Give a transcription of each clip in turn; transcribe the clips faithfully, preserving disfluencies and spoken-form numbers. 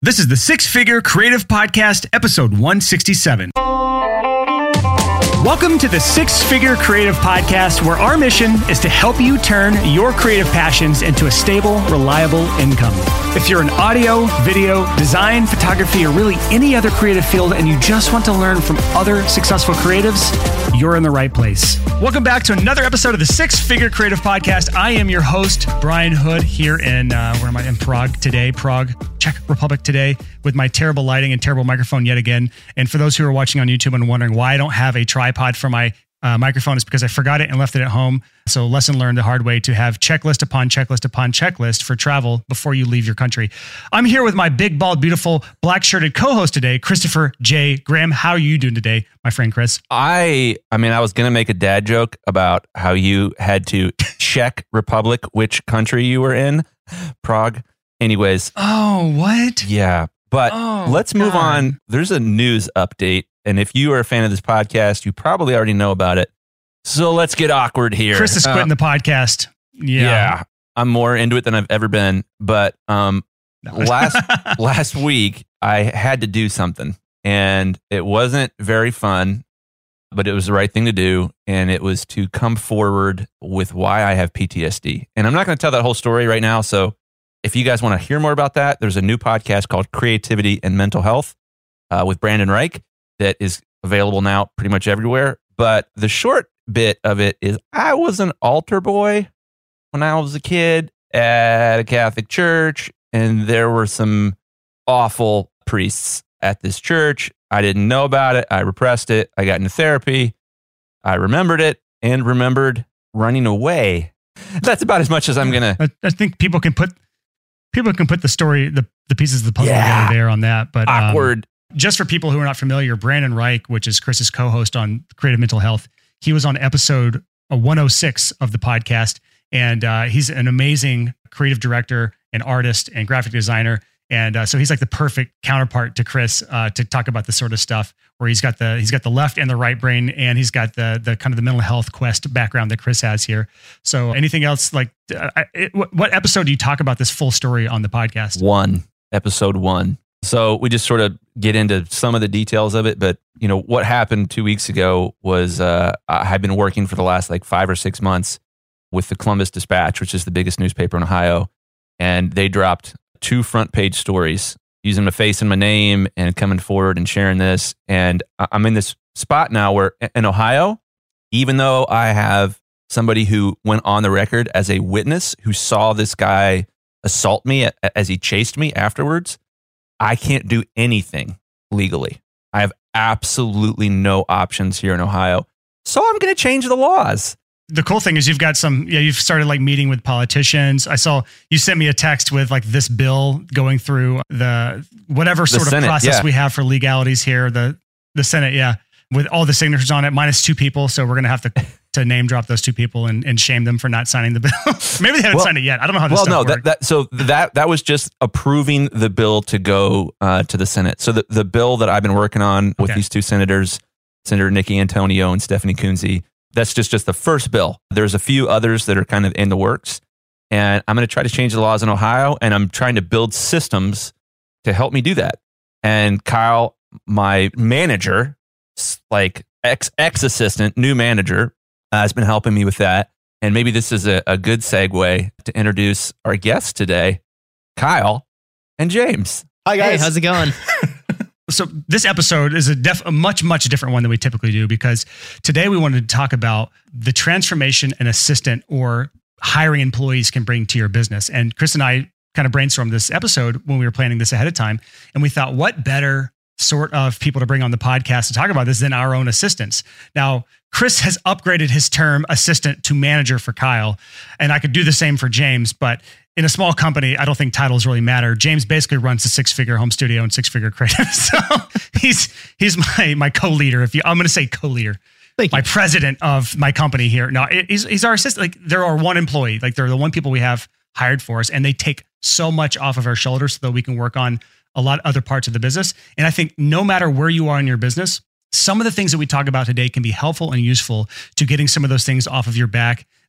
This is the Six Figure Creative Podcast, episode one sixty-seven. Welcome to the Six Figure Creative Podcast, where our mission is to help you turn your creative passions into a stable, reliable income. If you're in audio, video, design, photography, or really any other creative field, and you just want to learn from other successful creatives, you're in the right place. Welcome back to another episode of the Six Figure Creative Podcast. I am your host, Brian Hood, here in, uh, where am I? In Prague today, Prague, Czech Republic today, with my terrible lighting and terrible microphone yet again. And for those who are watching on YouTube and wondering why I don't have a tripod for my uh, microphone, is because I forgot it and left it at home. So lesson learned the hard way, to have checklist upon checklist upon checklist for travel before you leave your country. I'm here with my big, bald, beautiful, black-shirted co-host today, Christopher J. Graham. How are you doing today, my friend Chris? I, I mean, I was going to make a dad joke about how you had to Czech Republic, which country you were in, Prague. Anyways. Oh, what? Yeah. But oh, let's move God. on. There's a news update. And if you are a fan of this podcast, you probably already know about it. So let's get awkward here. Chris is quitting uh, the podcast. Yeah. yeah. I'm more into it than I've ever been. But um, No. last last week, I had to do something. And it wasn't very fun, but it was the right thing to do. And it was to come forward with why I have P T S D. And I'm not going to tell that whole story right now. So if you guys want to hear more about that, there's a new podcast called Creativity and Mental Health uh, with Brandon Reich that is available now pretty much everywhere. But the short bit of it is, I was an altar boy when I was a kid at a Catholic church, and there were some awful priests at this church. I didn't know about it. I repressed it. I got into therapy. I remembered it and remembered running away. That's about as much as I'm going to... I, I think people can put people can put the story, the, the pieces of the puzzle Yeah. together there on that. But um, Awkward. just for people who are not familiar, Brandon Reich, which is Chris's co-host on Creative Mental Health, he was on episode one oh six of the podcast. And uh, he's an amazing creative director and artist and graphic designer. And uh, so he's like the perfect counterpart to Chris uh, to talk about this sort of stuff, where he's got the he's got the left and the right brain, and he's got the the kind of the mental health quest background that Chris has here. So anything else, like uh, it, what, what episode do you talk about this full story on the podcast? One, episode one. So we just sort of get into some of the details of it. But, you know, what happened two weeks ago was uh, I had been working for the last like five or six months with the Columbus Dispatch, which is the biggest newspaper in Ohio. And they dropped two front page stories using my face and my name and coming forward and sharing this. And I'm in this spot now where in Ohio, even though I have somebody who went on the record as a witness who saw this guy assault me as he chased me afterwards, I can't do anything legally. I have absolutely no options here in Ohio. So I'm going to change the laws. The cool thing is you've got some, yeah, you've started like meeting with politicians. I saw you sent me a text with like this bill going through the whatever The sort of Senate, process yeah. we have for legalities here. The the Senate, yeah, with all the signatures on it, minus two people. So we're going to have to to name drop those two people and, and shame them for not signing the bill. Maybe they haven't Well- signed it yet. I don't know how this Well, stuff no, works. that, that so that that was just approving the bill to go uh, to the Senate. So the, the bill that I've been working on with Okay. these two senators, Senator Nikki Antonio and Stephanie Kunze, that's just, just the first bill. There's a few others that are kind of in the works. And I'm going to try to change the laws in Ohio, and I'm trying to build systems to help me do that. And Kyle, my manager, s- like ex ex assistant, new manager, uh, has been helping me with that. And maybe this is a, a good segue to introduce our guests today, Kyle and James. Hi guys. Hey, how's it going? So this episode is a, def- a much, much different one than we typically do, because today we wanted to talk about the transformation an assistant or hiring employees can bring to your business. And Chris and I kind of brainstormed this episode when we were planning this ahead of time. And we thought, what better sort of people to bring on the podcast to talk about this than our own assistants? Now, Chris has upgraded his term assistant to manager for Kyle, and I could do the same for James, but in a small company, I don't think titles really matter. James basically runs a six-figure home studio and six-figure creative. So he's he's my my co-leader. If you, I'm going to say co-leader, Thank my you. president of my company here. No, he's he's our assistant. Like, they're our one employee. Like, they're the one people we have hired for us, and they take so much off of our shoulders so that we can work on a lot of other parts of the business. And I think no matter where you are in your business, some of the things that we talk about today can be helpful and useful to getting some of those things off of your back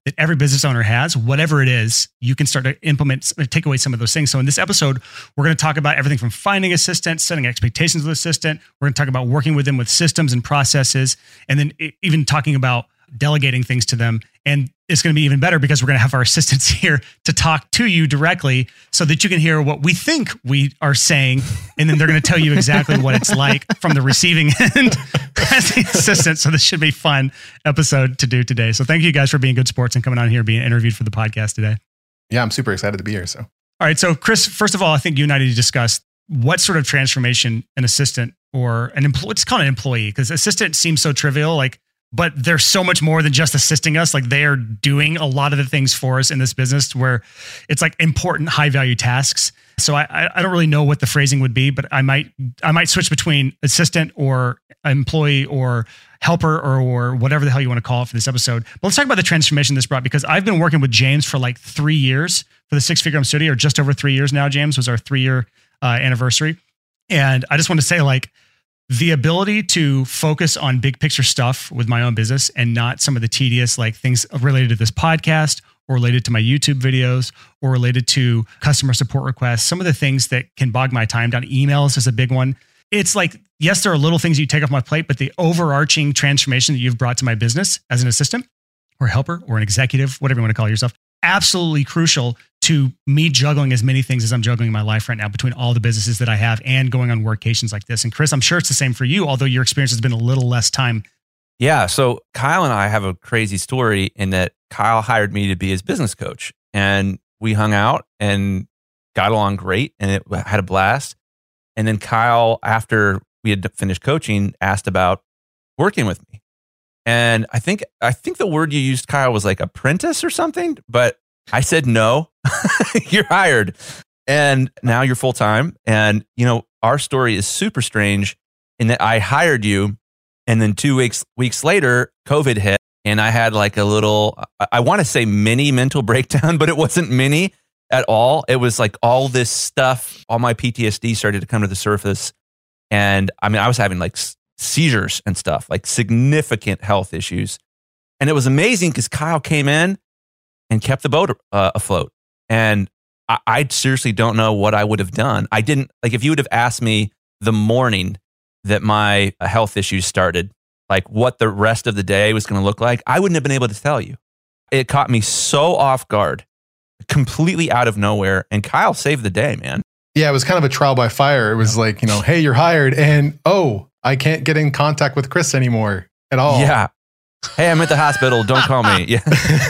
that every business owner has, whatever it is, you can start to implement, take away some of those things. So in this episode, we're going to talk about everything from finding assistants, setting expectations with assistant. We're going to talk about working with them with systems and processes, and then even talking about delegating things to them. And it's going to be even better because we're going to have our assistants here to talk to you directly so that you can hear what we think we are saying. And then they're going to tell you exactly what it's like from the receiving end as the assistant. So this should be a fun episode to do today. So thank you guys for being good sports and coming on here, being interviewed for the podcast today. Yeah, I'm super excited to be here. So, all right. So Chris, first of all, I think you and I need to discuss what sort of transformation an assistant or an employee, let's call it an employee, because assistant seems so trivial. Like, but there's so much more than just assisting us. Like they are doing a lot of the things for us in this business where it's like important high value tasks. So I, I don't really know what the phrasing would be, but I might, I might switch between assistant or employee or helper or, or whatever the hell you want to call it for this episode. But let's talk about the transformation this brought, because I've been working with James for like three years for the Six Figure Home Studio, or just over three years now. James was our three year uh, anniversary. And I just want to say, like, the ability to focus on big picture stuff with my own business and not some of the tedious like things related to this podcast or related to my YouTube videos or related to customer support requests, some of the things that can bog my time down. Emails is a big one. It's like, yes, there are little things you take off my plate, but the overarching transformation that you've brought to my business as an assistant or helper or an executive, whatever you want to call yourself, absolutely crucial to me juggling as many things as I'm juggling in my life right now between all the businesses that I have and going on workations like this. And Chris, I'm sure it's the same for you, although your experience has been a little less time. Yeah. So Kyle and I have a crazy story in that Kyle hired me to be his business coach, and we hung out and got along great, and it had a blast. And then Kyle, after we had finished coaching, asked about working with me. And I think, I think the word you used, Kyle, was like apprentice or something, but I said, no, you're hired. And now you're full time. And, you know, our story is super strange in that I hired you. And then two weeks, weeks later, COVID hit, and I had like a little, I, I want to say mini mental breakdown, but it wasn't mini at all. It was like all this stuff, all my P T S D started to come to the surface. And I mean, I was having like seizures and stuff, like significant health issues. And it was amazing because Kyle came in and kept the boat uh, afloat. And I, I seriously don't know what I would have done. I didn't, like, if you would have asked me the morning that my health issues started, like what the rest of the day was going to look like, I wouldn't have been able to tell you. It caught me so off guard, completely out of nowhere. And Kyle saved the day, man. Yeah, it was kind of a trial by fire. It was like, you know, hey, you're hired. And oh, I can't get in contact with Chris anymore at all. Yeah. Hey, I'm at the hospital. Don't call me. Yeah.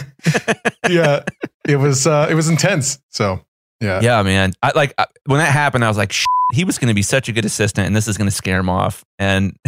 Yeah. It was, uh, it was intense. So yeah. Yeah, man. I like I, when that happened, I was like, he was going to be such a good assistant and this is going to scare him off. And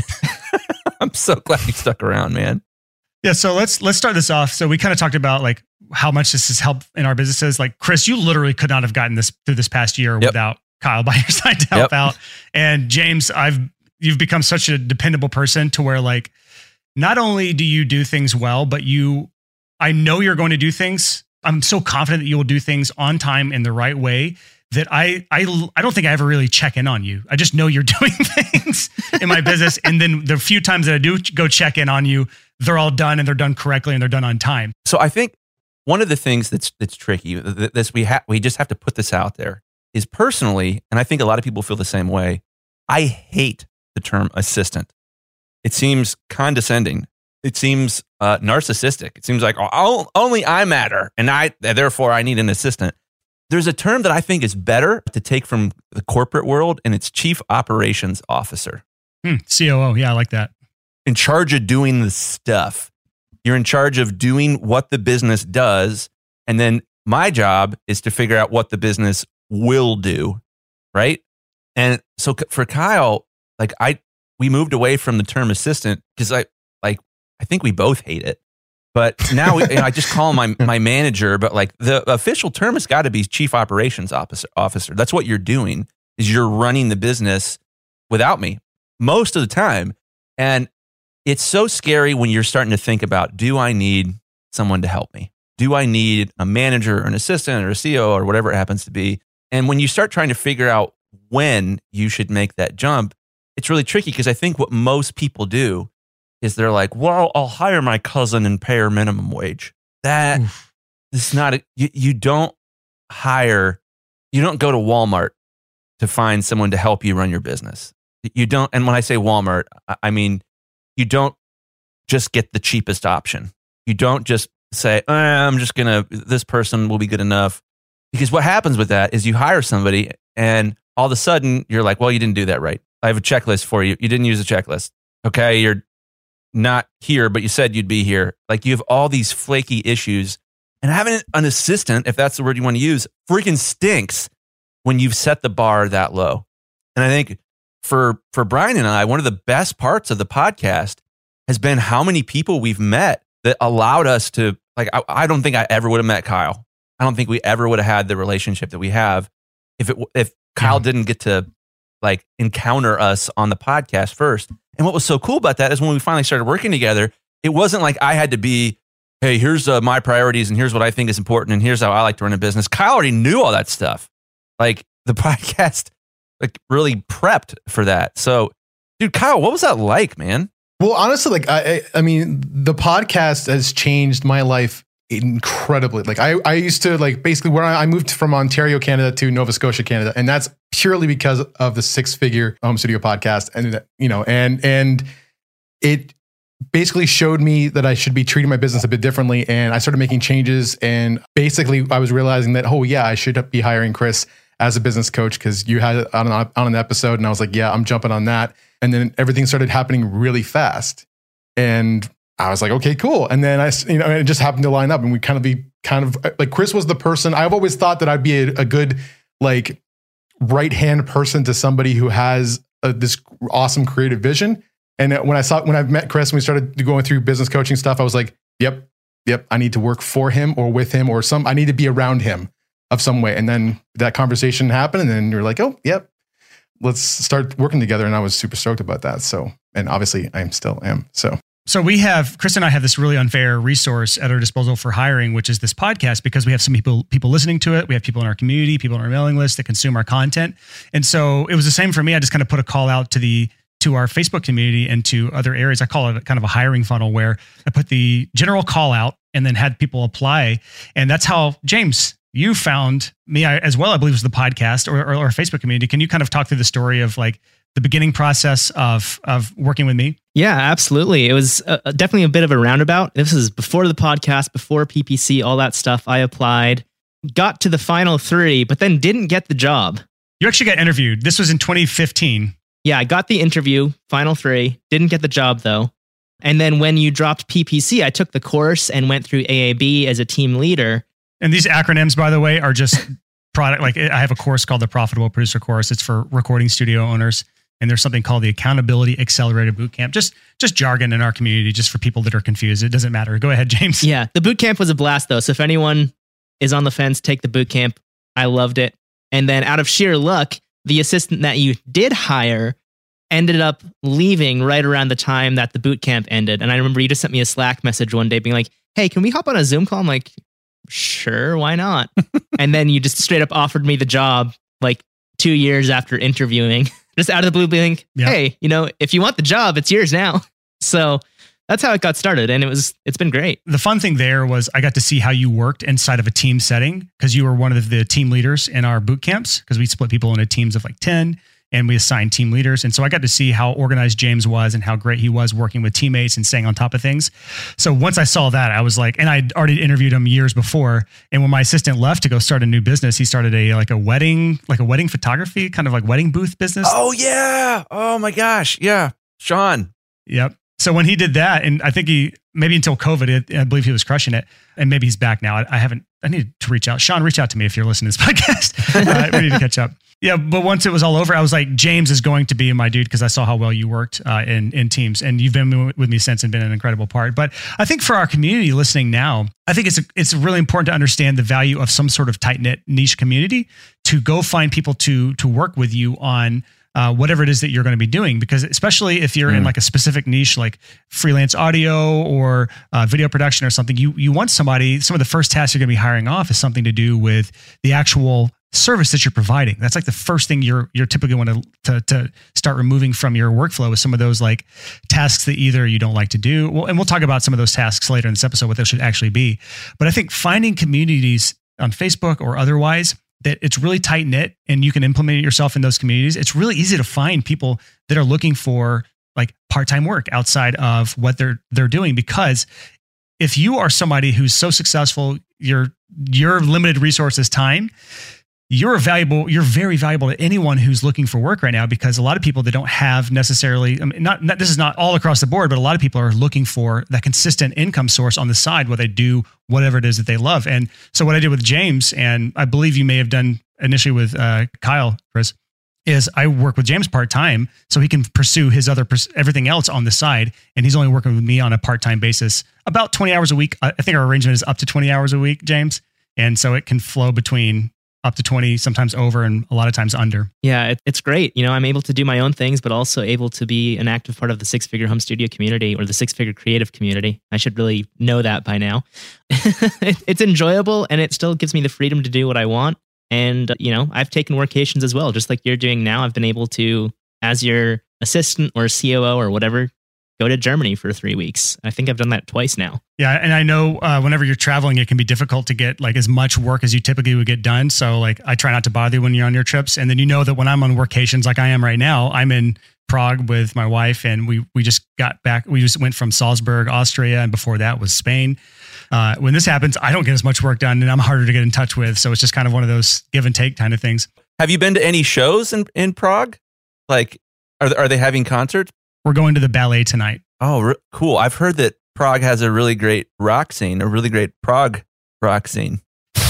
I'm so glad he stuck around, man. Yeah. So let's, let's start this off. So we kind of talked about like how much this has helped in our businesses. Like Chris, you literally could not have gotten this through this past year yep. without Kyle by your side to help yep. out. And James, I've, you've become such a dependable person to where like, not only do you do things well, but you, I know you're going to do things. I'm so confident that you will do things on time in the right way that I, I, I don't think I ever really check in on you. I just know you're doing things in my business. And then the few times that I do go check in on you, they're all done and they're done correctly and they're done on time. So I think one of the things that's, that's tricky, this we have, we just have to put this out there, is personally, and I think a lot of people feel the same way, I hate the term assistant. It seems condescending. It seems uh, narcissistic. It seems like oh, only I matter, and I therefore I need an assistant. There's a term that I think is better to take from the corporate world, and it's Chief Operations Officer. Hmm, C O O, yeah, I like that. In charge of doing the stuff. You're in charge of doing what the business does, and then my job is to figure out what the business will do, right? And so for Kyle, like I. we moved away from the term assistant because I like I think we both hate it. But now we, you know, I just call him my my manager. But like the official term has got to be Chief Operations Officer. Officer. That's what you're doing. Is you're running the business without me most of the time, and it's so scary when you're starting to think about: do I need someone to help me? Do I need a manager or an assistant or a C O O or whatever it happens to be? And when you start trying to figure out when you should make that jump, it's really tricky because I think what most people do is they're like, well, I'll hire my cousin and pay her minimum wage. that Oof. is not, a, you, you don't hire, you don't go to Walmart to find someone to help you run your business. You don't, and when I say Walmart, I mean, you don't just get the cheapest option. You don't just say, eh, I'm just going to, this person will be good enough. Because what happens with that is you hire somebody and all of a sudden you're like, well, you didn't do that right. I have a checklist for you. You didn't use a checklist. Okay. You're not here, but you said you'd be here. Like you have all these flaky issues, and having an assistant, if that's the word you want to use, freaking stinks when you've set the bar that low. And I think for, for Brian and I, one of the best parts of the podcast has been how many people we've met that allowed us to, like, I, I don't think I ever would have met Kyle. I don't think we ever would have had the relationship that we have if it, if Kyle yeah. didn't get to like encounter us on the podcast first. And what was so cool about that is when we finally started working together, it wasn't like I had to be, hey, here's uh, my priorities and here's what I think is important and here's how I like to run a business. Kyle already knew all that stuff. Like the podcast like really prepped for that. So, dude, Kyle, what was that like, man? Well, honestly, like I, I mean, the podcast has changed my life incredibly. Like I, I used to like basically where I, I moved from Ontario, Canada to Nova Scotia, Canada. And that's purely because of the Six Figure Home Studio podcast. And, you know, and, and it basically showed me that I should be treating my business a bit differently. And I started making changes. And basically I was realizing that, oh yeah, I should be hiring Chris as a business coach because you had it on, on an episode. And I was like, yeah, I'm jumping on that. And then everything started happening really fast. And I was like, okay, cool. And then I, you know, it just happened to line up and we kind of be kind of like, Chris was the person. I've always thought that I'd be a, a good, like right-hand person to somebody who has a, this awesome creative vision. And when I saw, when I met Chris and we started going through business coaching stuff, I was like, yep, yep. I need to work for him or with him or some, I need to be around him of some way. And then that conversation happened and then you're like, oh, yep, let's start working together. And I was super stoked about that. So, and obviously I still am. So. So we have, Chris and I have this really unfair resource at our disposal for hiring, which is this podcast, because we have some people people listening to it. We have people in our community, people on our mailing list that consume our content. And so it was the same for me. I just kind of put a call out to the to our Facebook community and to other areas. I call it kind of a hiring funnel where I put the general call out and then had people apply. And that's how, James, you found me as well, I believe, was the podcast or, or our Facebook community. Can you kind of talk through the story of like the beginning process of of working with me? Yeah, absolutely. It was uh, definitely a bit of a roundabout. This is before the podcast, before P P C, all that stuff. I applied, got to the final three, but then didn't get the job. You actually got interviewed. This was in twenty fifteen. Yeah, I got the interview, final three, didn't get the job though. And then when you dropped P P C, I took the course and went through A A B as a team leader. And these acronyms, by the way, are just product. Like I have a course called the Profitable Producer Course. It's for recording studio owners. And there's something called the Accountability Accelerator Bootcamp. Just just jargon in our community, just for people that are confused. It doesn't matter. Go ahead, James. Yeah, the bootcamp was a blast though. So if anyone is on the fence, take the bootcamp. I loved it. And then out of sheer luck, the assistant that you did hire ended up leaving right around the time that the bootcamp ended. And I remember you just sent me a Slack message one day being like, hey, can we hop on a Zoom call? I'm like, sure, why not? And then you just straight up offered me the job like two years after interviewing. Just out of the blue being, yep. Hey, you know, if you want the job, it's yours now. So that's how it got started. And it was, it's been great. The fun thing there was I got to see how you worked inside of a team setting because you were one of the team leaders in our boot camps because we split people into teams of like ten and we assigned team leaders. And so I got to see how organized James was and how great he was working with teammates and staying on top of things. So once I saw that, I was like, and I'd already interviewed him years before. And when my assistant left to go start a new business, he started a like a wedding, like a wedding photography, kind of like wedding booth business. Oh yeah. Oh my gosh. Yeah. Sean. Yep. So when he did that, and I think he, maybe until COVID, I believe he was crushing it. And maybe he's back now. I, I haven't, I need to reach out. Sean, reach out to me if you're listening to this podcast. uh, we need to catch up. Yeah, but once it was all over, I was like, James is going to be my dude because I saw how well you worked uh, in in teams, and you've been with me since and been an incredible part. But I think for our community listening now, I think it's a, it's really important to understand the value of some sort of tight knit niche community to go find people to to work with you on uh, whatever it is that you're going to be doing. Because especially if you're mm. in like a specific niche like freelance audio or uh, video production or something, you you want somebody. Some of the first tasks you're going to be hiring off is something to do with the actual service that you're providing. That's like the first thing you're you're typically want to, to to start removing from your workflow is some of those like tasks that either you don't like to do. Well, and we'll talk about some of those tasks later in this episode, what those should actually be. But I think finding communities on Facebook or otherwise that it's really tight knit and you can implement it yourself in those communities. It's really easy to find people that are looking for like part-time work outside of what they're they're doing, because if you are somebody who's so successful, your your limited resource is time. You're valuable. You're very valuable to anyone who's looking for work right now, because a lot of people that don't have necessarily, I mean, not, not this is not all across the board, but a lot of people are looking for that consistent income source on the side where they do whatever it is that they love. And so what I did with James, and I believe you may have done initially with uh, Kyle, Chris, is I work with James part-time so he can pursue his other, everything else on the side. And he's only working with me on a part-time basis, about twenty hours a week. I think our arrangement is up to twenty hours a week, James. And so it can flow between up to twenty, sometimes over, and a lot of times under. Yeah, it, it's great. You know, I'm able to do my own things, but also able to be an active part of the Six Figure Home Studio community or the Six Figure Creative community. I should really know that by now. it, it's enjoyable, and it still gives me the freedom to do what I want. And, you know, I've taken workations as well, just like you're doing now. I've been able to, as your assistant or C O O or whatever, go to Germany for three weeks. I think I've done that twice now. Yeah. And I know uh, whenever you're traveling, it can be difficult to get like as much work as you typically would get done. So like, I try not to bother you when you're on your trips. And then, you know, that when I'm on workations, like I am right now, I'm in Prague with my wife, and we, we just got back. We just went from Salzburg, Austria. And before that was Spain. Uh, when this happens, I don't get as much work done, and I'm harder to get in touch with. So it's just kind of one of those give and take kind of things. Have you been to any shows in, in Prague? Like, are, are they having concerts? We're going to the ballet tonight. Oh, re- cool. I've heard that Prague has a really great rock scene, a really great Prague rock scene.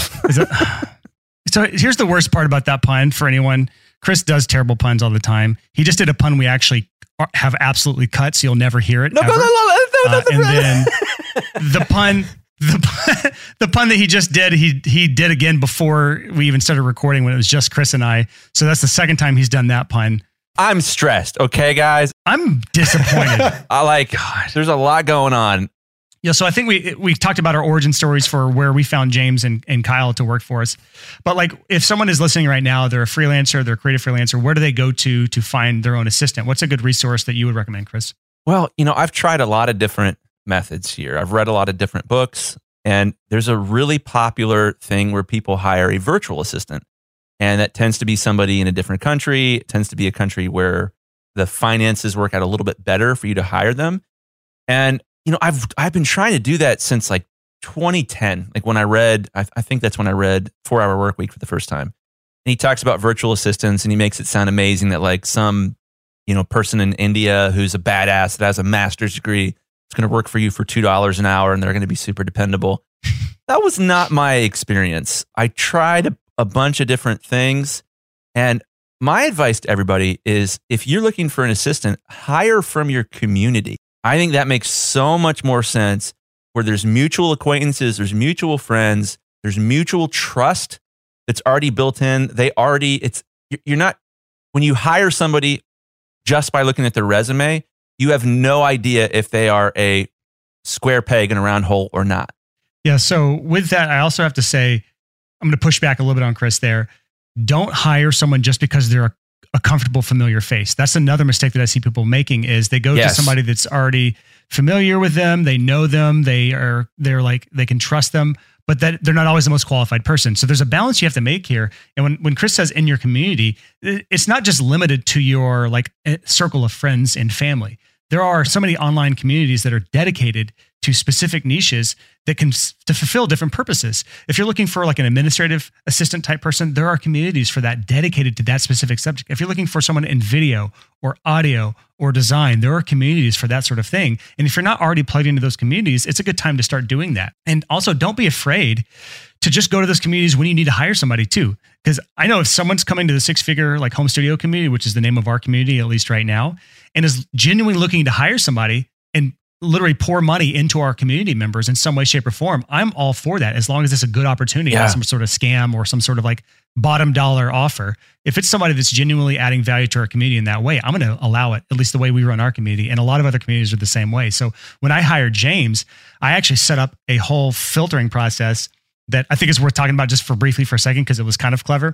That, so here's the worst part about that pun for anyone. Chris does terrible puns all the time. He just did a pun we actually have absolutely cut, so you'll never hear it. No, ever. no, no, no, no, uh, and then the pun, the pun, the pun that he just did, he he did again before we even started recording when it was just Chris and I. So that's the second time he's done that pun. I'm stressed. Okay, guys. I'm disappointed. I like, God, there's a lot going on. Yeah. So I think we, we talked about our origin stories for where we found James and, and Kyle to work for us. But like, if someone is listening right now, they're a freelancer, they're a creative freelancer, where do they go to, to find their own assistant? What's a good resource that you would recommend, Chris? Well, you know, I've tried a lot of different methods here. I've read a lot of different books, and there's a really popular thing where people hire a virtual assistant. And that tends to be somebody in a different country. It tends to be a country where the finances work out a little bit better for you to hire them. And, you know, I've I've been trying to do that since like twenty ten. Like when I read, I, I think that's when I read Four Hour Work Week for the first time. And he talks about virtual assistants, and he makes it sound amazing that like some, you know, person in India who's a badass that has a master's degree is going to work for you for two dollars an hour, and they're going to be super dependable. That was not my experience. I tried a a bunch of different things. And my advice to everybody is, if you're looking for an assistant, hire from your community. I think that makes so much more sense, where there's mutual acquaintances, there's mutual friends, there's mutual trust that's already built in. They already, it's, you're not, when you hire somebody just by looking at their resume, you have no idea if they are a square peg in a round hole or not. Yeah. So with that, I also have to say, I'm going to push back a little bit on Chris there. Don't hire someone just because they're a, a comfortable, familiar face. That's another mistake that I see people making, is they go yes. to somebody that's already familiar with them. They know them. They are, they're like, they can trust them, but that they're not always the most qualified person. So there's a balance you have to make here. And when, when Chris says in your community, it's not just limited to your like circle of friends and family. There are so many online communities that are dedicated to specific niches that can to fulfill different purposes. If you're looking for like an administrative assistant type person, there are communities for that dedicated to that specific subject. If you're looking for someone in video or audio or design, there are communities for that sort of thing. And if you're not already plugged into those communities, it's a good time to start doing that. And also, don't be afraid to just go to those communities when you need to hire somebody too. Because I know if someone's coming to the Six Figure like home studio community, which is the name of our community, at least right now, and is genuinely looking to hire somebody and literally pour money into our community members in some way, shape, or form, I'm all for that, as long as it's a good opportunity, yeah. not some sort of scam or some sort of like bottom dollar offer. If it's somebody that's genuinely adding value to our community in that way, I'm going to allow it, at least the way we run our community. And a lot of other communities are the same way. So when I hired James, I actually set up a whole filtering process that I think is worth talking about just for briefly for a second, because it was kind of clever.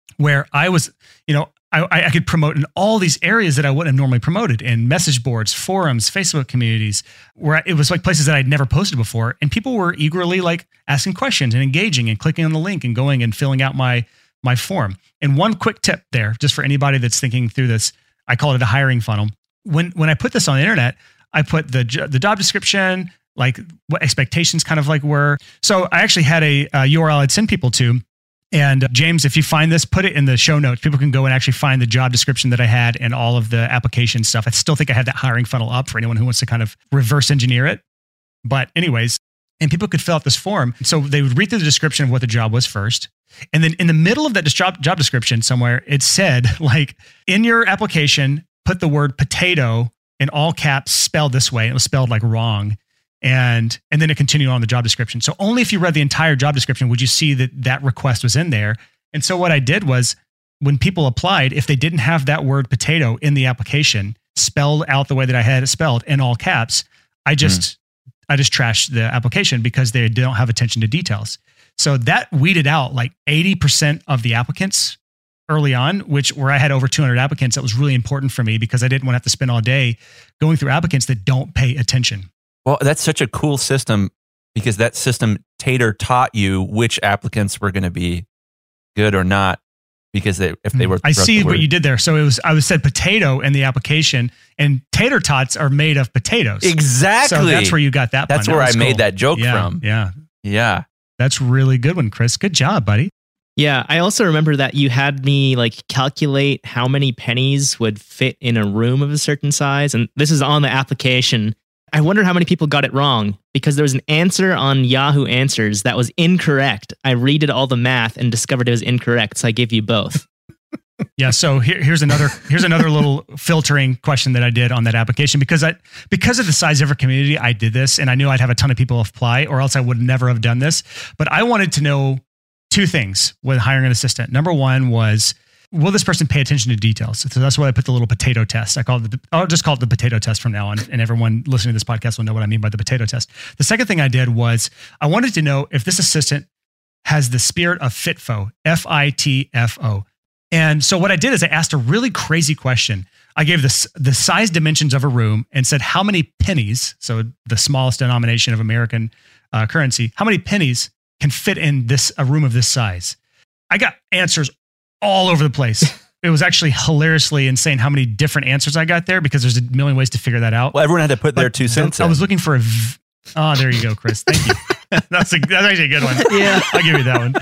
where I was, you know, I, I could promote in all these areas that I wouldn't have normally promoted, in message boards, forums, Facebook communities, where it was like places that I'd never posted before. And people were eagerly like asking questions and engaging and clicking on the link and going and filling out my, my form. And one quick tip there, just for anybody that's thinking through this, I call it a hiring funnel. When, when I put this on the internet, I put the, the job description, like what expectations kind of like were. So I actually had a, a U R L I'd send people to. And uh, James, if you find this, put it in the show notes. People can go and actually find the job description that I had and all of the application stuff. I still think I have that hiring funnel up for anyone who wants to kind of reverse engineer it. But anyways, and people could fill out this form. So they would read through the description of what the job was first. And then in the middle of that job, job description somewhere, it said, like, in your application, put the word potato in all caps spelled this way. It was spelled like wrong. And and then it continued on the job description. So only if you read the entire job description would you see that that request was in there. And so what I did was, when people applied, if they didn't have that word potato in the application spelled out the way that I had it spelled in all caps, I just mm. I just trashed the application because they don't have attention to details. So that weeded out like eighty percent of the applicants early on, which where I had over two hundred applicants. That was really important for me because I didn't want to have to spend all day going through applicants that don't pay attention. Well, that's such a cool system because that system, Tater, taught you which applicants were going to be good or not because they, if they were. I see what you did there. So it was, I was said potato in the application, and tater tots are made of potatoes. Exactly. So that's where you got that. That's one. where that I cool. made that joke yeah, from. Yeah. Yeah. That's really good one, Chris. Good job, buddy. Yeah, I also remember that you had me like calculate how many pennies would fit in a room of a certain size. And this is on the application. I wonder how many people got it wrong because there was an answer on Yahoo Answers that was incorrect. I redid all the math and discovered it was incorrect. So I gave you both. Yeah. So here, here's another here's another little filtering question that I did on that application because I because of the size of our community, I did this and I knew I'd have a ton of people apply or else I would never have done this. But I wanted to know two things with hiring an assistant. Number one was, will this person pay attention to details? So that's why I put the little potato test. I call it the, I'll just call it the potato test from now on. And everyone listening to this podcast will know what I mean by the potato test. The second thing I did was I wanted to know if this assistant has the spirit of FITFO, F I T F O. And so what I did is I asked a really crazy question. I gave the, the size dimensions of a room and said, how many pennies, so the smallest denomination of American uh, currency, how many pennies can fit in this a room of this size? I got answers all over the place. It was actually hilariously insane how many different answers I got there because there's a million ways to figure that out. Well, everyone had to put but their two cents I in. was looking for a... V- oh, there you go, Chris. Thank you. that's, a, that's actually a good one. Yeah. I'll give you that one.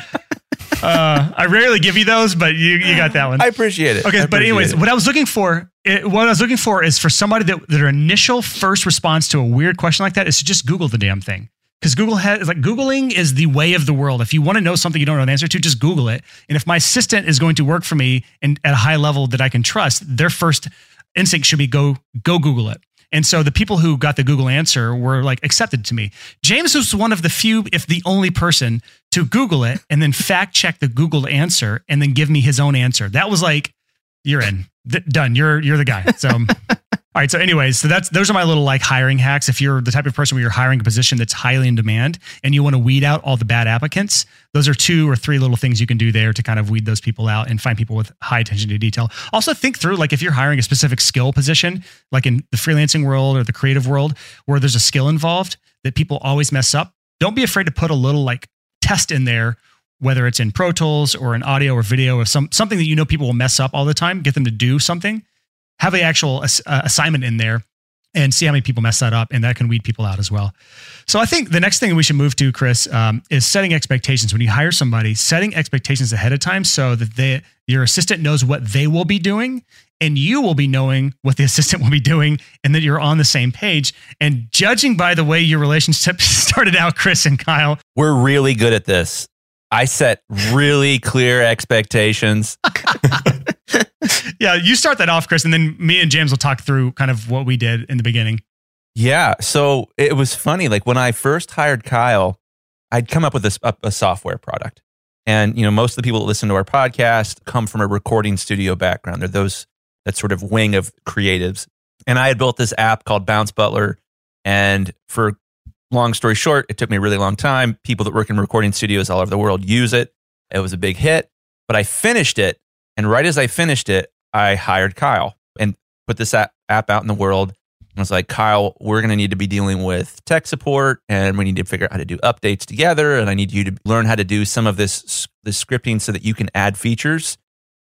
Uh, I rarely give you those, but you, you got that one. I appreciate it. Okay, appreciate but anyways, it. what I was looking for, it, what I was looking for is for somebody that their initial first response to a weird question like that is to just Google the damn thing. Because Google has, like, Googling is the way of the world. If you want to know something you don't know the answer to, just Google it. And if my assistant is going to work for me and at a high level that I can trust, their first instinct should be go, go Google it. And so the people who got the Google answer were like accepted to me. James was one of the few, if the only person, to Google it and then fact check the Googled answer and then give me his own answer. That was like, you're in, D- done. You're you're the guy. So. All right. So anyways, so that's, those are my little like hiring hacks. If you're the type of person where you're hiring a position that's highly in demand and you want to weed out all the bad applicants, those are two or three little things you can do there to kind of weed those people out and find people with high attention to detail. Also think through, like if you're hiring a specific skill position, like in the freelancing world or the creative world where there's a skill involved that people always mess up, don't be afraid to put a little like test in there, whether it's in Pro Tools or in audio or video or some, something that you know people will mess up all the time, get them to do something. Have an actual ass- uh, assignment in there and see how many people mess that up, and that can weed people out as well. So I think the next thing we should move to, Chris, um, is setting expectations. When you hire somebody, setting expectations ahead of time so that they, your assistant knows what they will be doing and you will be knowing what the assistant will be doing and that you're on the same page. And judging by the way your relationship started out, Chris and Kyle. We're really good at this. I set really clear expectations. Yeah, you start that off, Chris, and then me and James will talk through kind of what we did in the beginning. Yeah, so it was funny. Like when I first hired Kyle, I'd come up with this, a, a software product. And, you know, most of the people that listen to our podcast come from a recording studio background. They're those, that sort of wing of creatives. And I had built this app called Bounce Butler. And for long story short, it took me a really long time. People that work in recording studios all over the world use it. It was a big hit. But I finished it. And right as I finished it, I hired Kyle and put this app out in the world. I was like, Kyle, we're going to need to be dealing with tech support, and we need to figure out how to do updates together. And I need you to learn how to do some of this, this scripting so that you can add features.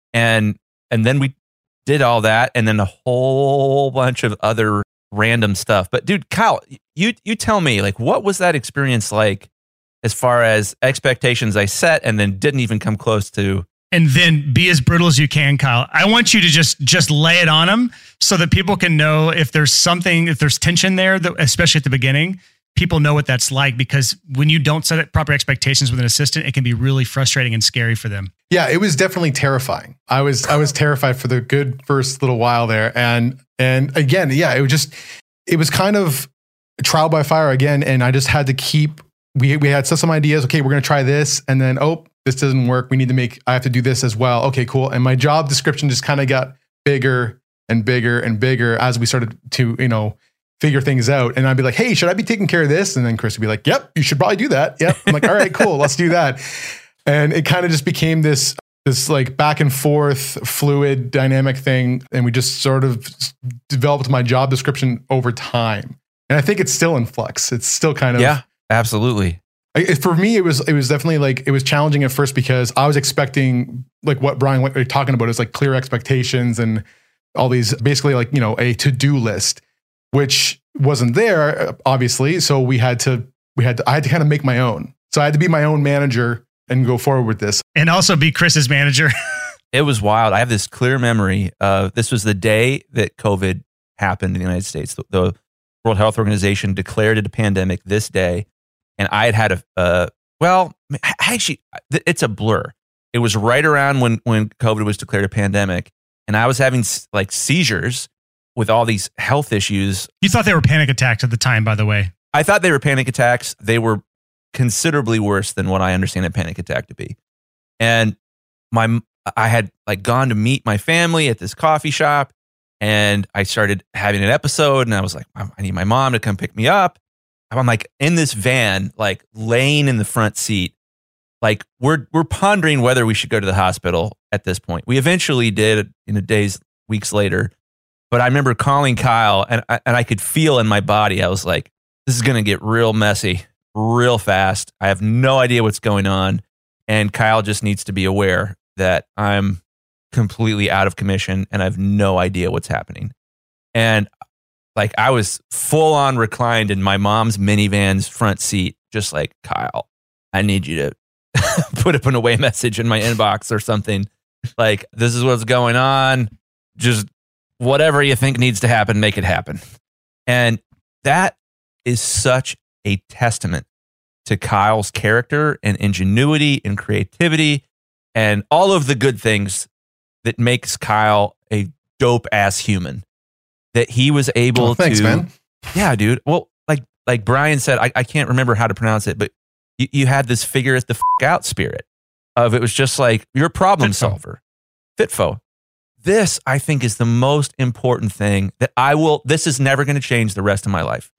And and then we did all that, and then a whole bunch of other random stuff. But dude, Kyle, you you tell me, like, what was that experience like as far as expectations I set and then didn't even come close to? And then be as brutal as you can, Kyle. I want you to just just lay it on them so that people can know if there's something, if there's tension there, that, especially at the beginning, people know what that's like, because when you don't set proper expectations with an assistant, it can be really frustrating and scary for them. Yeah, it was definitely terrifying. I was I was terrified for the good first little while there. And and again, yeah, it was just, it was kind of trial by fire again. And I just had to keep, we we had some ideas. Okay, we're going to try this. And then, oh, this doesn't work. We need to make, I have to do this as well. Okay, cool. And my job description just kind of got bigger and bigger and bigger as we started to, you know, figure things out. And I'd be like, hey, should I be taking care of this? And then Chris would be like, yep, you should probably do that. Yep. I'm like, all right, cool. Let's do that. And it kind of just became this, this like back and forth fluid dynamic thing. And we just sort of developed my job description over time. And I think it's still in flux. It's still kind of. Yeah, absolutely. I, for me, it was it was definitely like, it was challenging at first because I was expecting, like what Brian, what you're talking about is like clear expectations and all these, basically like, you know, a to-do list, which wasn't there, obviously. So we had to, we had to, I had to kind of make my own. So I had to be my own manager and go forward with this. And also be Chris's manager. It was wild. I have this clear memory of, this was the day that COVID happened in the United States. The, the World Health Organization declared it a pandemic this day. And I had had a, uh, well, actually, it's a blur. It was right around when, when COVID was declared a pandemic. And I was having like seizures with all these health issues. You thought they were panic attacks at the time, by the way. I thought they were panic attacks. They were considerably worse than what I understand a panic attack to be. And my, I had like gone to meet my family at this coffee shop, and I started having an episode, and I was like, I need my mom to come pick me up. I'm like in this van, like laying in the front seat. Like we're, we're pondering whether we should go to the hospital at this point. We eventually did in the days, weeks later. But I remember calling Kyle, and I, and I could feel in my body, I was like, this is going to get real messy real fast. I have no idea what's going on. And Kyle just needs to be aware that I'm completely out of commission and I have no idea what's happening. And like I was full on reclined in my mom's minivan's front seat, just like, Kyle, I need you to put up an away message in my inbox or something. Like, this is what's going on. Just whatever you think needs to happen, make it happen. And that is such a testament to Kyle's character and ingenuity and creativity and all of the good things that makes Kyle a dope ass human. That he was able oh, thanks, to, man. Yeah, dude. Well, like like Brian said, I, I can't remember how to pronounce it, but you, you had this figure it the f- out spirit of it was just like you're a problem Fitfo. solver, Fitfo. This I think is the most important thing that I will. This is never going to change the rest of my life.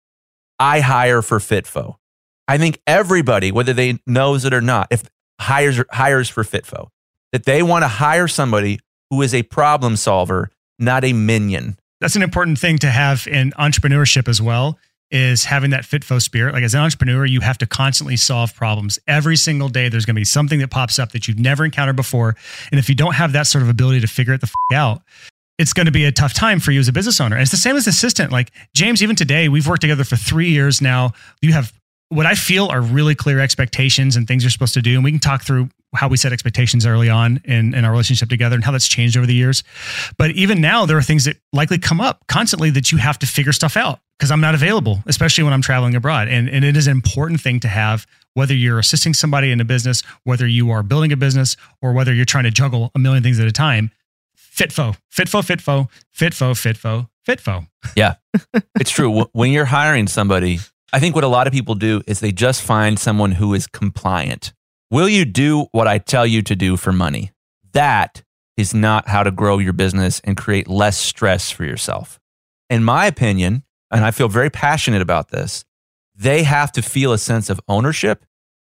I hire for Fitfo. I think everybody, whether they knows it or not, if hires hires for Fitfo, that they want to hire somebody who is a problem solver, not a minion. That's an important thing to have in entrepreneurship as well, is having that Fitfo spirit. Like as an entrepreneur, you have to constantly solve problems. Every single day, there's going to be something that pops up that you've never encountered before. And if you don't have that sort of ability to figure it the f- out, it's going to be a tough time for you as a business owner. And it's the same as assistant. Like James, even today, we've worked together for three years now. You have what I feel are really clear expectations and things you're supposed to do. And we can talk through how we set expectations early on in, in our relationship together and how that's changed over the years. But even now, there are things that likely come up constantly that you have to figure stuff out because I'm not available, especially when I'm traveling abroad. And, and it is an important thing to have, whether you're assisting somebody in a business, whether you are building a business, or whether you're trying to juggle a million things at a time. Fitfo, Fitfo, Fitfo, Fitfo, Fitfo, Fitfo. Yeah, it's true. When you're hiring somebody, I think what a lot of people do is they just find someone who is compliant. Will you do what I tell you to do for money? That is not how to grow your business and create less stress for yourself. In my opinion, and I feel very passionate about this, they have to feel a sense of ownership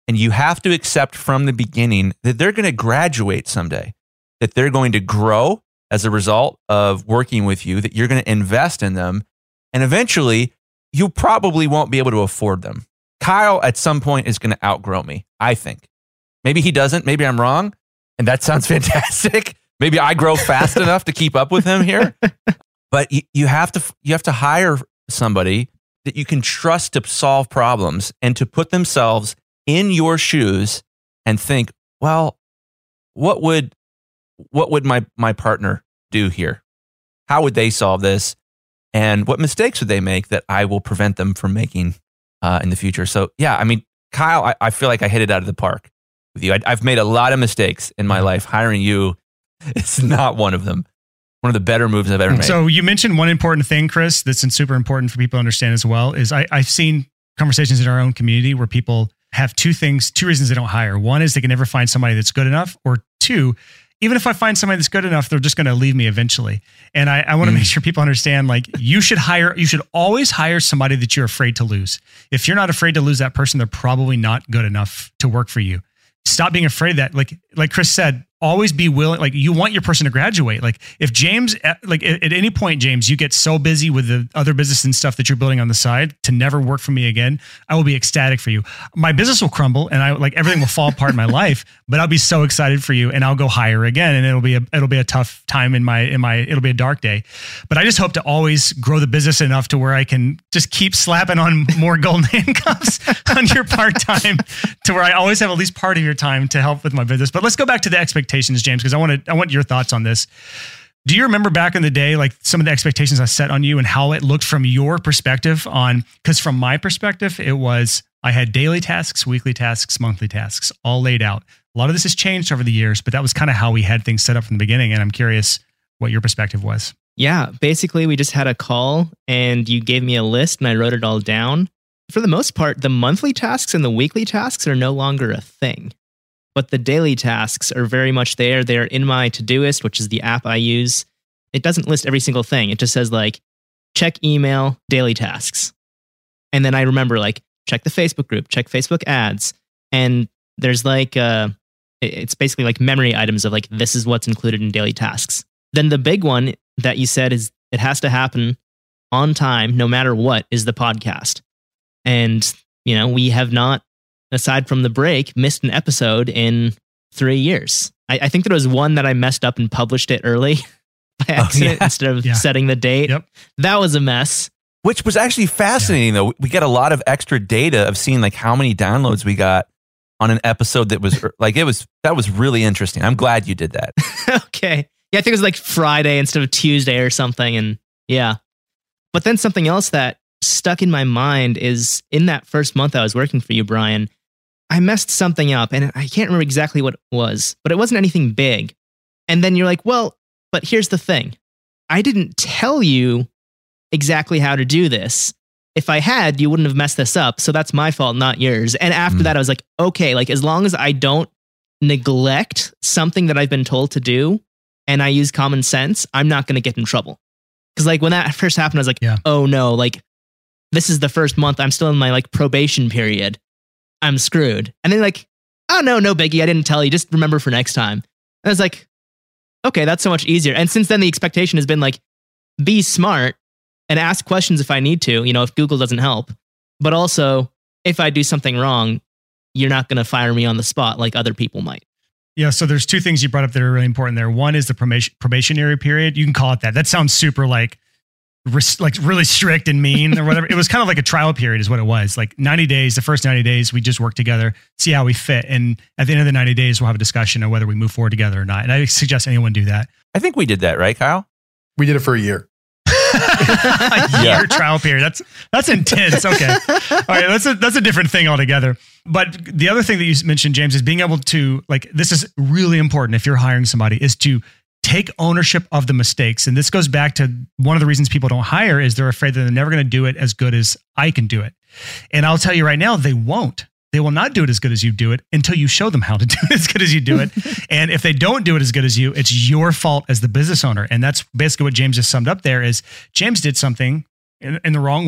And you have to accept from the beginning that they're going to graduate someday, that they're going to grow as a result of working with you, that you're going to invest in them. And eventually, you probably won't be able to afford them. Kyle, at some point, is going to outgrow me, I think. Maybe he doesn't. Maybe I'm wrong. And that sounds fantastic. Maybe I grow fast enough to keep up with him here. But you, you have to you have to hire somebody that you can trust to solve problems and to put themselves in your shoes and think, well, what would what would my my partner do here? How would they solve this? And what mistakes would they make that I will prevent them from making uh, in the future? So yeah, I mean, Kyle, I, I feel like I hit it out of the park with you. I, I've made a lot of mistakes in my life. Hiring you is not one of them. One of the better moves I've ever made. So you mentioned one important thing, Chris, that's super important for people to understand as well, is I, I've seen conversations in our own community where people have two things, two reasons they don't hire. One is they can never find somebody that's good enough, or two, even if I find somebody that's good enough, they're just going to leave me eventually. And I, I want to mm. make sure people understand, like, you should hire, you should always hire somebody that you're afraid to lose. If you're not afraid to lose that person, they're probably not good enough to work for you. Stop being afraid of that. Like, like Chris said, always be willing. Like, you want your person to graduate. Like, if James, like at, at any point, James, you get so busy with the other business and stuff that you're building on the side to never work for me again, I will be ecstatic for you. My business will crumble and I like everything will fall apart in my life, but I'll be so excited for you and I'll go higher again. And it'll be a, it'll be a tough time in my, in my, it'll be a dark day, but I just hope to always grow the business enough to where I can just keep slapping on more golden handcuffs on your part-time to where I always have at least part of your time to help with my business. But let's go back to the expectations, James, because I want to, I want your thoughts on this. Do you remember back in the day, like some of the expectations I set on you and how it looked from your perspective on, because from my perspective, it was, I had daily tasks, weekly tasks, monthly tasks, all laid out. A lot of this has changed over the years, but that was kind of how we had things set up from the beginning. And I'm curious what your perspective was. Yeah, basically we just had a call and you gave me a list and I wrote it all down. For the most part, the monthly tasks and the weekly tasks are no longer a thing. But the daily tasks are very much there. They're in my Todoist, which is the app I use. It doesn't list every single thing. It just says like, check email, daily tasks. And then I remember like, check the Facebook group, check Facebook ads. And there's like, uh, it's basically like memory items of like, this is what's included in daily tasks. Then the big one that you said is it has to happen on time, no matter what, is the podcast. And, you know, we have not, aside from the break, missed an episode in three years. I, I think there was one that I messed up and published it early by accident oh, yeah. instead of yeah. setting the date. Yep. That was a mess. Which was actually fascinating, yeah. though. We got a lot of extra data of seeing like how many downloads we got on an episode that was like, it was, that was really interesting. I'm glad you did that. Okay. Yeah, I think it was like Friday instead of Tuesday or something. And yeah. But then something else that stuck in my mind is in that first month I was working for you, Brian, I messed something up and I can't remember exactly what it was, but it wasn't anything big. And then you're like, well, but here's the thing. I didn't tell you exactly how to do this. If I had, you wouldn't have messed this up. So that's my fault, not yours. And after mm. that, I was like, okay, like as long as I don't neglect something that I've been told to do and I use common sense, I'm not going to get in trouble. Because like when that first happened, I was like, yeah. oh no, like this is the first month. I'm still in my like probation period. I'm screwed. And then like, oh no, no biggie. I didn't tell you. Just remember for next time. And I was like, okay, that's so much easier. And since then the expectation has been like, be smart and ask questions if I need to, you know, if Google doesn't help, but also if I do something wrong, you're not going to fire me on the spot like other people might. Yeah. So there's two things you brought up that are really important there. One is the probation, probationary period. You can call it that. That sounds super like, like really strict and mean or whatever. It was kind of like a trial period is what it was. Like ninety days, the first ninety days, we just work together, see how we fit. And at the end of the ninety days, we'll have a discussion of whether we move forward together or not. And I suggest anyone do that. I think we did that, right, Kyle? We did it for a year. a year yeah. trial period. That's, that's intense. Okay. All right. That's a, that's a different thing altogether. But the other thing that you mentioned, James, is being able to like, this is really important if you're hiring somebody, is to take ownership of the mistakes. And this goes back to one of the reasons people don't hire is they're afraid that they're never going to do it as good as I can do it. And I'll tell you right now, they won't. They will not do it as good as you do it until you show them how to do it as good as you do it. And if they don't do it as good as you, it's your fault as the business owner. And that's basically what James just summed up there is James did something in, in the wrong way.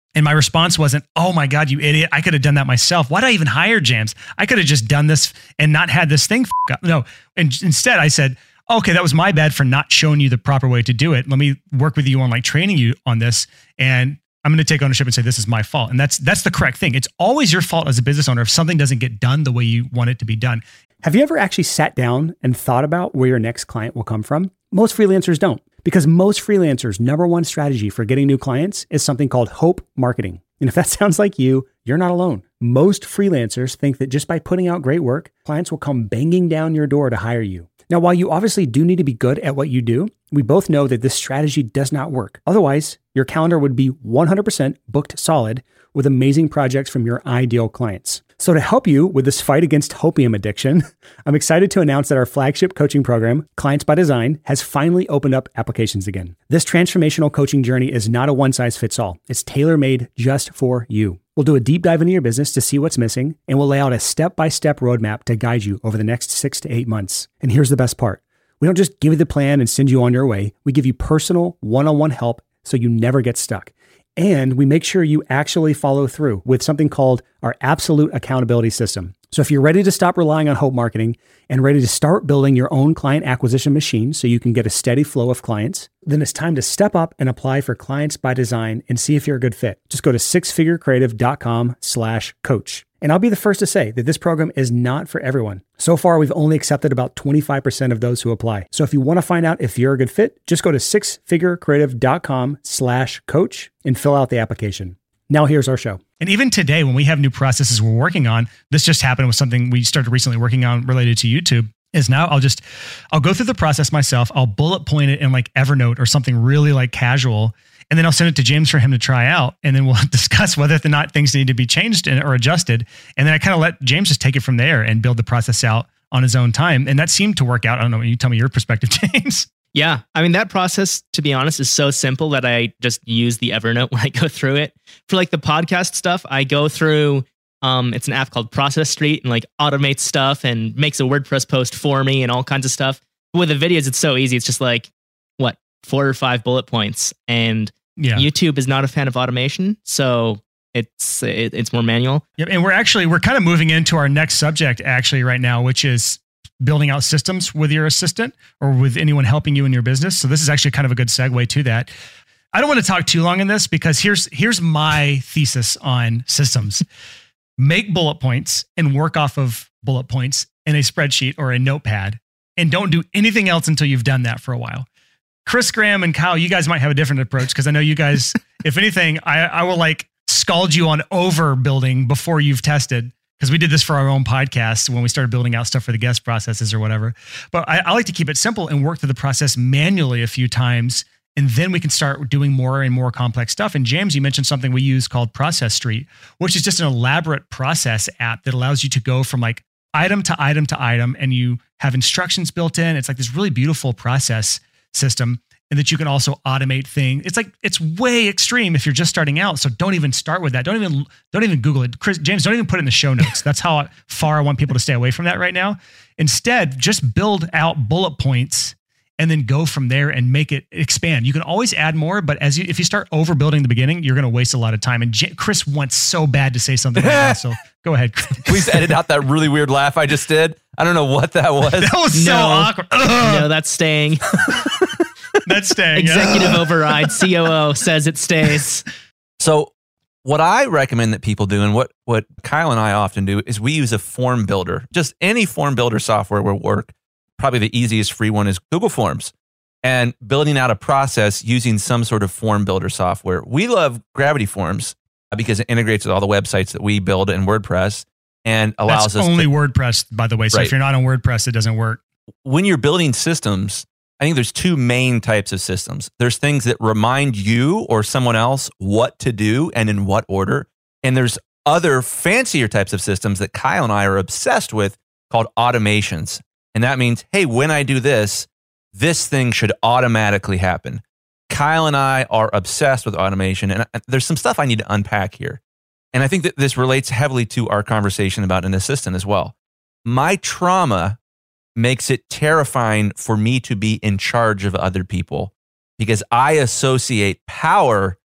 And my response wasn't, oh my God, you idiot. I could have done that myself. Why did I even hire James? I could have just done this and not had this thing f- up. No. And instead I said, okay, that was my bad for not showing you the proper way to do it. Let me work with you on like training you on this. And I'm going to take ownership and say, this is my fault. And that's, that's the correct thing. It's always your fault as a business owner if something doesn't get done the way you want it to be done. Have you ever actually sat down and thought about where your next client will come from? Most freelancers don't, because most freelancers' number one strategy for getting new clients is something called hope marketing. And if that sounds like you, you're not alone. Most freelancers think that just by putting out great work, clients will come banging down your door to hire you. Now, while you obviously do need to be good at what you do, we both know that this strategy does not work. Otherwise, your calendar would be one hundred percent booked solid with amazing projects from your ideal clients. So to help you with this fight against hopium addiction, I'm excited to announce that our flagship coaching program, Clients by Design, has finally opened up applications again. This transformational coaching journey is not a one-size-fits-all. It's tailor-made just for you. We'll do a deep dive into your business to see what's missing, and we'll lay out a step-by-step roadmap to guide you over the next six to eight months. And here's the best part. We don't just give you the plan and send you on your way. We give you personal one-on-one help so you never get stuck. And we make sure you actually follow through with something called our absolute accountability system. So if you're ready to stop relying on hope marketing and ready to start building your own client acquisition machine so you can get a steady flow of clients, then it's time to step up and apply for Clients by Design and see if you're a good fit. Just go to sixfigurecreative.com slash coach. And I'll be the first to say that this program is not for everyone. So far, we've only accepted about twenty-five percent of those who apply. So if you want to find out if you're a good fit, just go to sixfigurecreative.com slash coach and fill out the application. Now here's our show. And even today, when we have new processes we're working on, this just happened with something we started recently working on related to YouTube, is now I'll just, I'll go through the process myself. I'll bullet point it in like Evernote or something really like casual. And then I'll send it to James for him to try out. And then we'll discuss whether or not things need to be changed or adjusted. And then I kind of let James just take it from there and build the process out on his own time. And that seemed to work out. I don't know. You tell me your perspective, James. Yeah. I mean, that process, to be honest, is so simple that I just use the Evernote when I go through it. For like the podcast stuff, I go through, um, it's an app called Process Street and like automates stuff and makes a WordPress post for me and all kinds of stuff. But with the videos, it's so easy. It's just like, what, four or five bullet points. And yeah. YouTube is not a fan of automation. So it's it, it's more manual. Yep. And we're actually, we're kind of moving into our next subject actually right now, which is building out systems with your assistant or with anyone helping you in your business. So this is actually kind of a good segue to that. I don't want to talk too long in this because here's here's my thesis on systems. Make bullet points and work off of bullet points in a spreadsheet or a notepad and don't do anything else until you've done that for a while. Chris Graham and Kyle, you guys might have a different approach because I know you guys, if anything, I, I will like scald you on overbuilding before you've tested. Because we did this for our own podcast when we started building out stuff for the guest processes or whatever. But I, I like to keep it simple and work through the process manually a few times. And then we can start doing more and more complex stuff. And James, you mentioned something we use called Process Street, which is just an elaborate process app that allows you to go from like item to item to item. And you have instructions built in. It's like this really beautiful process system. And that you can also automate things. It's like, it's way extreme if you're just starting out. So don't even start with that. Don't even, don't even Google it. Chris, James, don't even put it in the show notes. That's how far I want people to stay away from that right now. Instead, just build out bullet points and then go from there and make it expand. You can always add more, but as you, if you start overbuilding the beginning, you're going to waste a lot of time. And J- Chris wants so bad to say something like that. So go ahead, Chris. Please edit out that really weird laugh I just did. I don't know what that was. That was so no, awkward. No, that's staying. That's staying. Executive override. C O O says it stays. So what I recommend that people do, and what, what Kyle and I often do, is we use a form builder. Just any form builder software will work. Probably the easiest free one is Google Forms. And building out a process using some sort of form builder software. We love Gravity Forms because it integrates with all the websites that we build in WordPress and allows That's us only to, WordPress, by the way. So right. if you're not on WordPress, it doesn't work. When you're building systems, I think there's two main types of systems. There's things that remind you or someone else what to do and in what order. And there's other fancier types of systems that Kyle and I are obsessed with called automations. And that means, hey, when I do this, this thing should automatically happen. Kyle and I are obsessed with automation. And there's some stuff I need to unpack here. And I think that this relates heavily to our conversation about an assistant as well. My trauma makes it terrifying for me to be in charge of other people because I associate power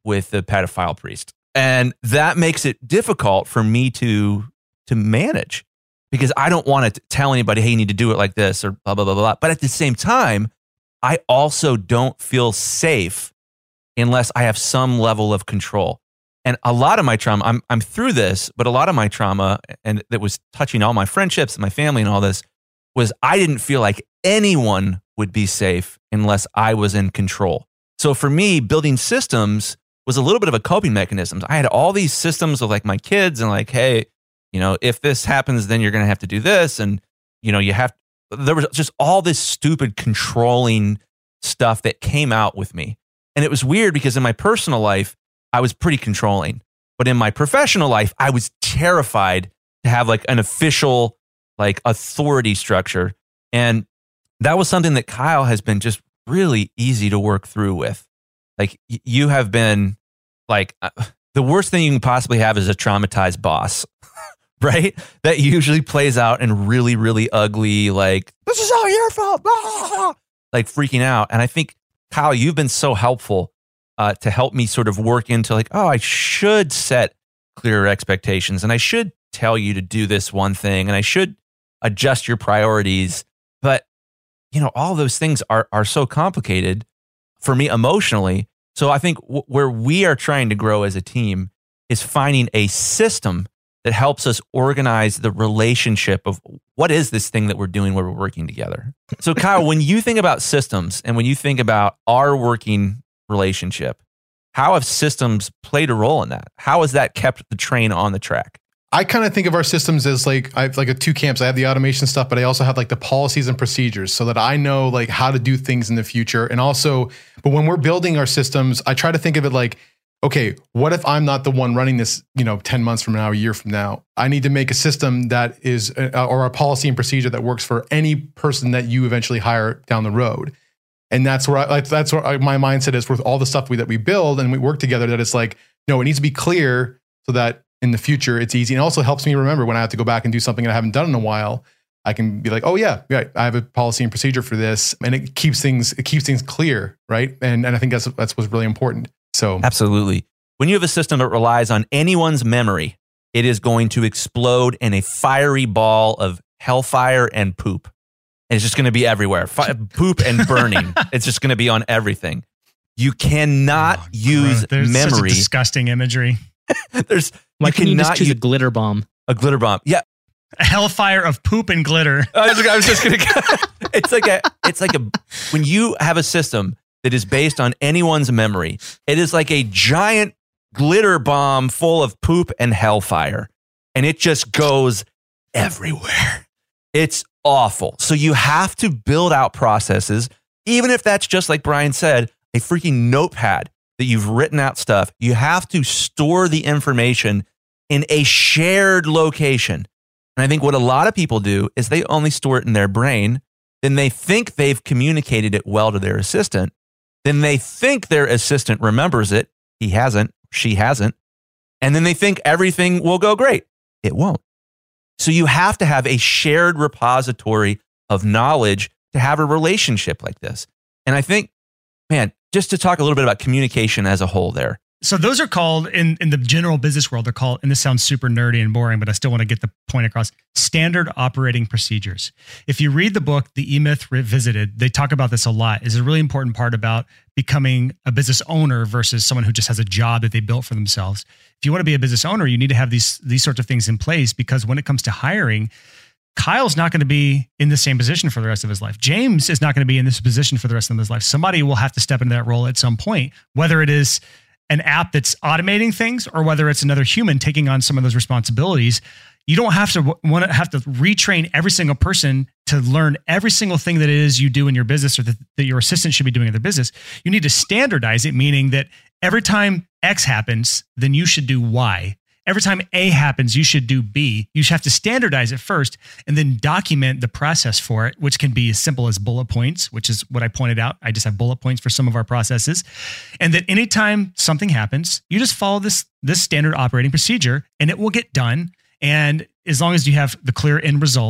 with the pedophile priest. And that makes it difficult for me to to manage because I don't want to tell anybody, hey, you need to do it like this or blah, blah, blah, blah. But at the same time, I also don't feel safe unless I have some level of control. And a lot of my trauma, I'm I'm through this, but a lot of my trauma, and that was touching all my friendships and my family and all this, was I didn't feel like anyone would be safe unless I was in control. So for me, building systems was a little bit of a coping mechanism. I had all these systems of like my kids and like, hey, you know, if this happens, then you're going to have to do this. And, you know, you have, there was just all this stupid controlling stuff that came out with me. And it was weird because in my personal life, I was pretty controlling. But in my professional life, I was terrified to have like an official like authority structure. And that was something that Kyle has been just really easy to work through with. Like y- you have been like, uh, the worst thing you can possibly have is a traumatized boss, right? That usually plays out in really, really ugly, like, this is all your fault, blah, like freaking out. And I think, Kyle, you've been so helpful uh, to help me sort of work into like, oh, I should set clearer expectations and I should tell you to do this one thing and I should adjust your priorities. But, you know, all those things are are so complicated for me emotionally. So I think w- where we are trying to grow as a team is finding a system that helps us organize the relationship of what is this thing that we're doing where we're working together. So Kyle, when you think about systems and when you think about our working relationship, how have systems played a role in that? How has that kept the train on the track? I kind of think of our systems as like I have like a two camps. I have the automation stuff, but I also have like the policies and procedures so that I know like how to do things in the future. And also, but when we're building our systems, I try to think of it like, okay, what if I'm not the one running this, you know, ten months from now, a year from now? I need to make a system that is, uh, or a policy and procedure that works for any person that you eventually hire down the road. And that's where I, like, that's where I, my mindset is with all the stuff we, that we build and we work together, that it's like, no, it needs to be clear so that in the future it's easy. And it also helps me remember when I have to go back and do something that I haven't done in a while, I can be like, oh yeah, right, I have a policy and procedure for this. And it keeps things, it keeps things clear, right? And and I think that's that's what's really important. So absolutely. When you have a system that relies on anyone's memory, it is going to explode in a fiery ball of hellfire and poop. And it's just going to be everywhere. Fi- poop and burning. It's just going to be on everything. You cannot oh, use There's memory. Such a disgusting imagery. There's Why you can't you just choose use a glitter bomb? A glitter bomb. Yeah. A hellfire of poop and glitter. I was, I was just going to, it's like a, it's like a, when you have a system that is based on anyone's memory, it is like a giant glitter bomb full of poop and hellfire. And it just goes everywhere. It's awful. So you have to build out processes, even if that's just like Brian said, a freaking notepad that you've written out stuff. You have to store the information in a shared location. And I think what a lot of people do is they only store it in their brain. Then they think they've communicated it well to their assistant. Then they think their assistant remembers it. He hasn't. She hasn't. And then they think everything will go great. It won't. So you have to have a shared repository of knowledge to have a relationship like this. And I think, man, just to talk a little bit about communication as a whole there. So those are called, in, in the general business world, they're called, and this sounds super nerdy and boring, but I still want to get the point across, standard operating procedures. If you read the book, The E-Myth Revisited, they talk about this a lot. It's a really important part about becoming a business owner versus someone who just has a job that they built for themselves. If you want to be a business owner, you need to have these, these sorts of things in place, because when it comes to hiring, Kyle's not going to be in the same position for the rest of his life. James is not going to be in this position for the rest of his life. Somebody will have to step into that role at some point, whether it is an app that's automating things or whether it's another human taking on some of those responsibilities. You don't have to want to have to retrain every single person to learn every single thing that it is you do in your business or that, that your assistant should be doing in their business. You need to standardize it, meaning that every time X happens, then you should do Y. Every time A happens, you should do B. You should have to standardize it first and then document the process for it, which can be as simple as bullet points, which is what I pointed out. I just have bullet points for some of our processes. And that anytime something happens, you just follow this, this standard operating procedure and it will get done. And as long as you have the clear end result,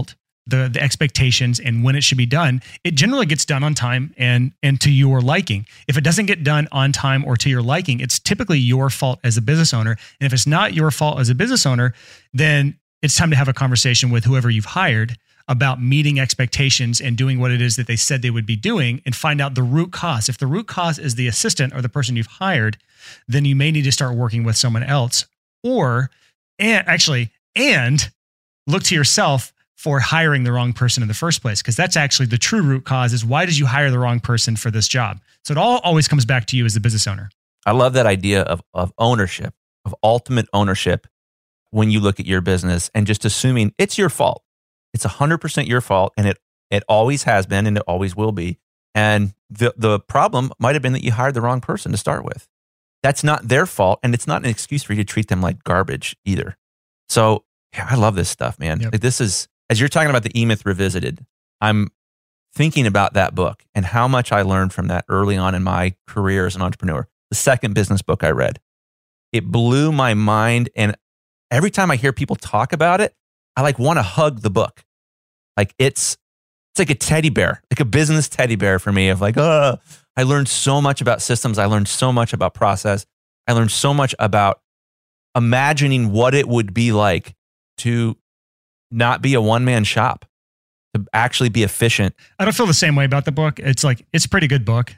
the the expectations and when it should be done, it generally gets done on time and and to your liking. If it doesn't get done on time or to your liking, it's typically your fault as a business owner. And if it's not your fault as a business owner, then it's time to have a conversation with whoever you've hired about meeting expectations and doing what it is that they said they would be doing, and find out the root cause. If the root cause is the assistant or the person you've hired, then you may need to start working with someone else, or and actually, and look to yourself for hiring the wrong person in the first place. Because that's actually the true root cause, is why did you hire the wrong person for this job? So it all always comes back to you as the business owner. I love that idea of, of ownership, of ultimate ownership when you look at your business, and just assuming it's your fault. It's one hundred percent your fault, and it it always has been, and it always will be. And the the problem might have been that you hired the wrong person to start with. That's not their fault, and it's not an excuse for you to treat them like garbage either. So yeah, I love this stuff, man. Yep. Like, this is, as you're talking about the E-Myth Revisited, I'm thinking about that book and how much I learned from that early on in my career as an entrepreneur. The second business book I read, it blew my mind. And every time I hear people talk about it, I like want to hug the book. Like it's, it's like a teddy bear, like a business teddy bear for me, of like, oh, I learned so much about systems. I learned so much about process. I learned so much about imagining what it would be like to not be a one-man shop, to actually be efficient. I don't feel the same way about the book. It's like, it's a pretty good book.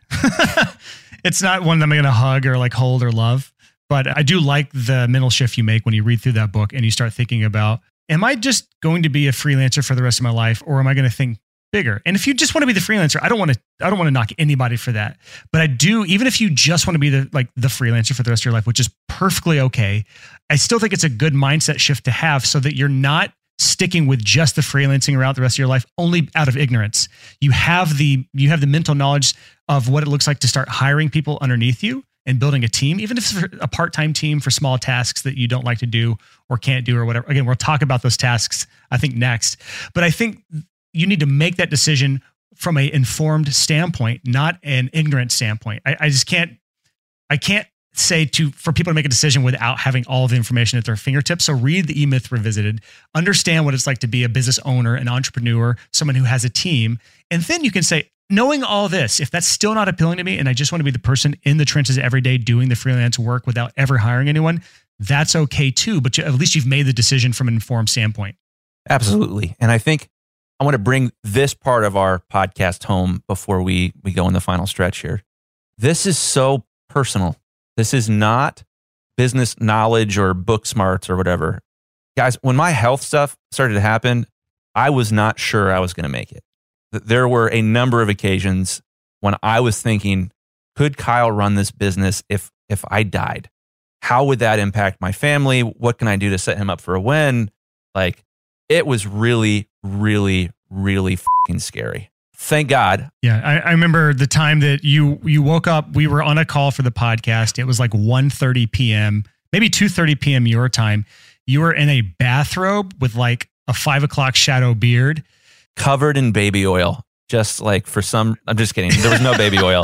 It's not one that I'm going to hug or like hold or love, but I do like the mental shift you make when you read through that book and you start thinking about, am I just going to be a freelancer for the rest of my life, or am I going to think bigger? And if you just want to be the freelancer, I don't want to, I don't want to knock anybody for that. But I do, even if you just want to be the, like the freelancer for the rest of your life, which is perfectly okay, I still think it's a good mindset shift to have, so that you're not sticking with just the freelancing route the rest of your life, only out of ignorance. You have the, you have the mental knowledge of what it looks like to start hiring people underneath you and building a team, even if it's a part-time team for small tasks that you don't like to do or can't do or whatever. Again, we'll talk about those tasks, I think, next. But I think you need to make that decision from an informed standpoint, not an ignorant standpoint. I, I just can't, I can't say to, for people to make a decision without having all of the information at their fingertips. So read the E-Myth Revisited, understand what it's like to be a business owner, an entrepreneur, someone who has a team. And then you can say, knowing all this, if that's still not appealing to me and I just want to be the person in the trenches every day doing the freelance work without ever hiring anyone, that's okay too. But you, at least you've made the decision from an informed standpoint. Absolutely. And I think I want to bring this part of our podcast home before we, we go in the final stretch here. This is so personal. This is not business knowledge or book smarts or whatever. Guys, when my health stuff started to happen, I was not sure I was going to make it. There were a number of occasions when I was thinking, could Kyle run this business if if I died? How would that impact my family? What can I do to set him up for a win? Like, it was really, really, really fucking scary. Thank God. Yeah, I, I remember the time that you you woke up. We were on a call for the podcast. It was like one thirty p.m., maybe two thirty p.m. your time. You were in a bathrobe with like a five o'clock shadow beard, covered in baby oil. Just like for some, I'm just kidding. There was no baby oil.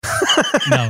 No.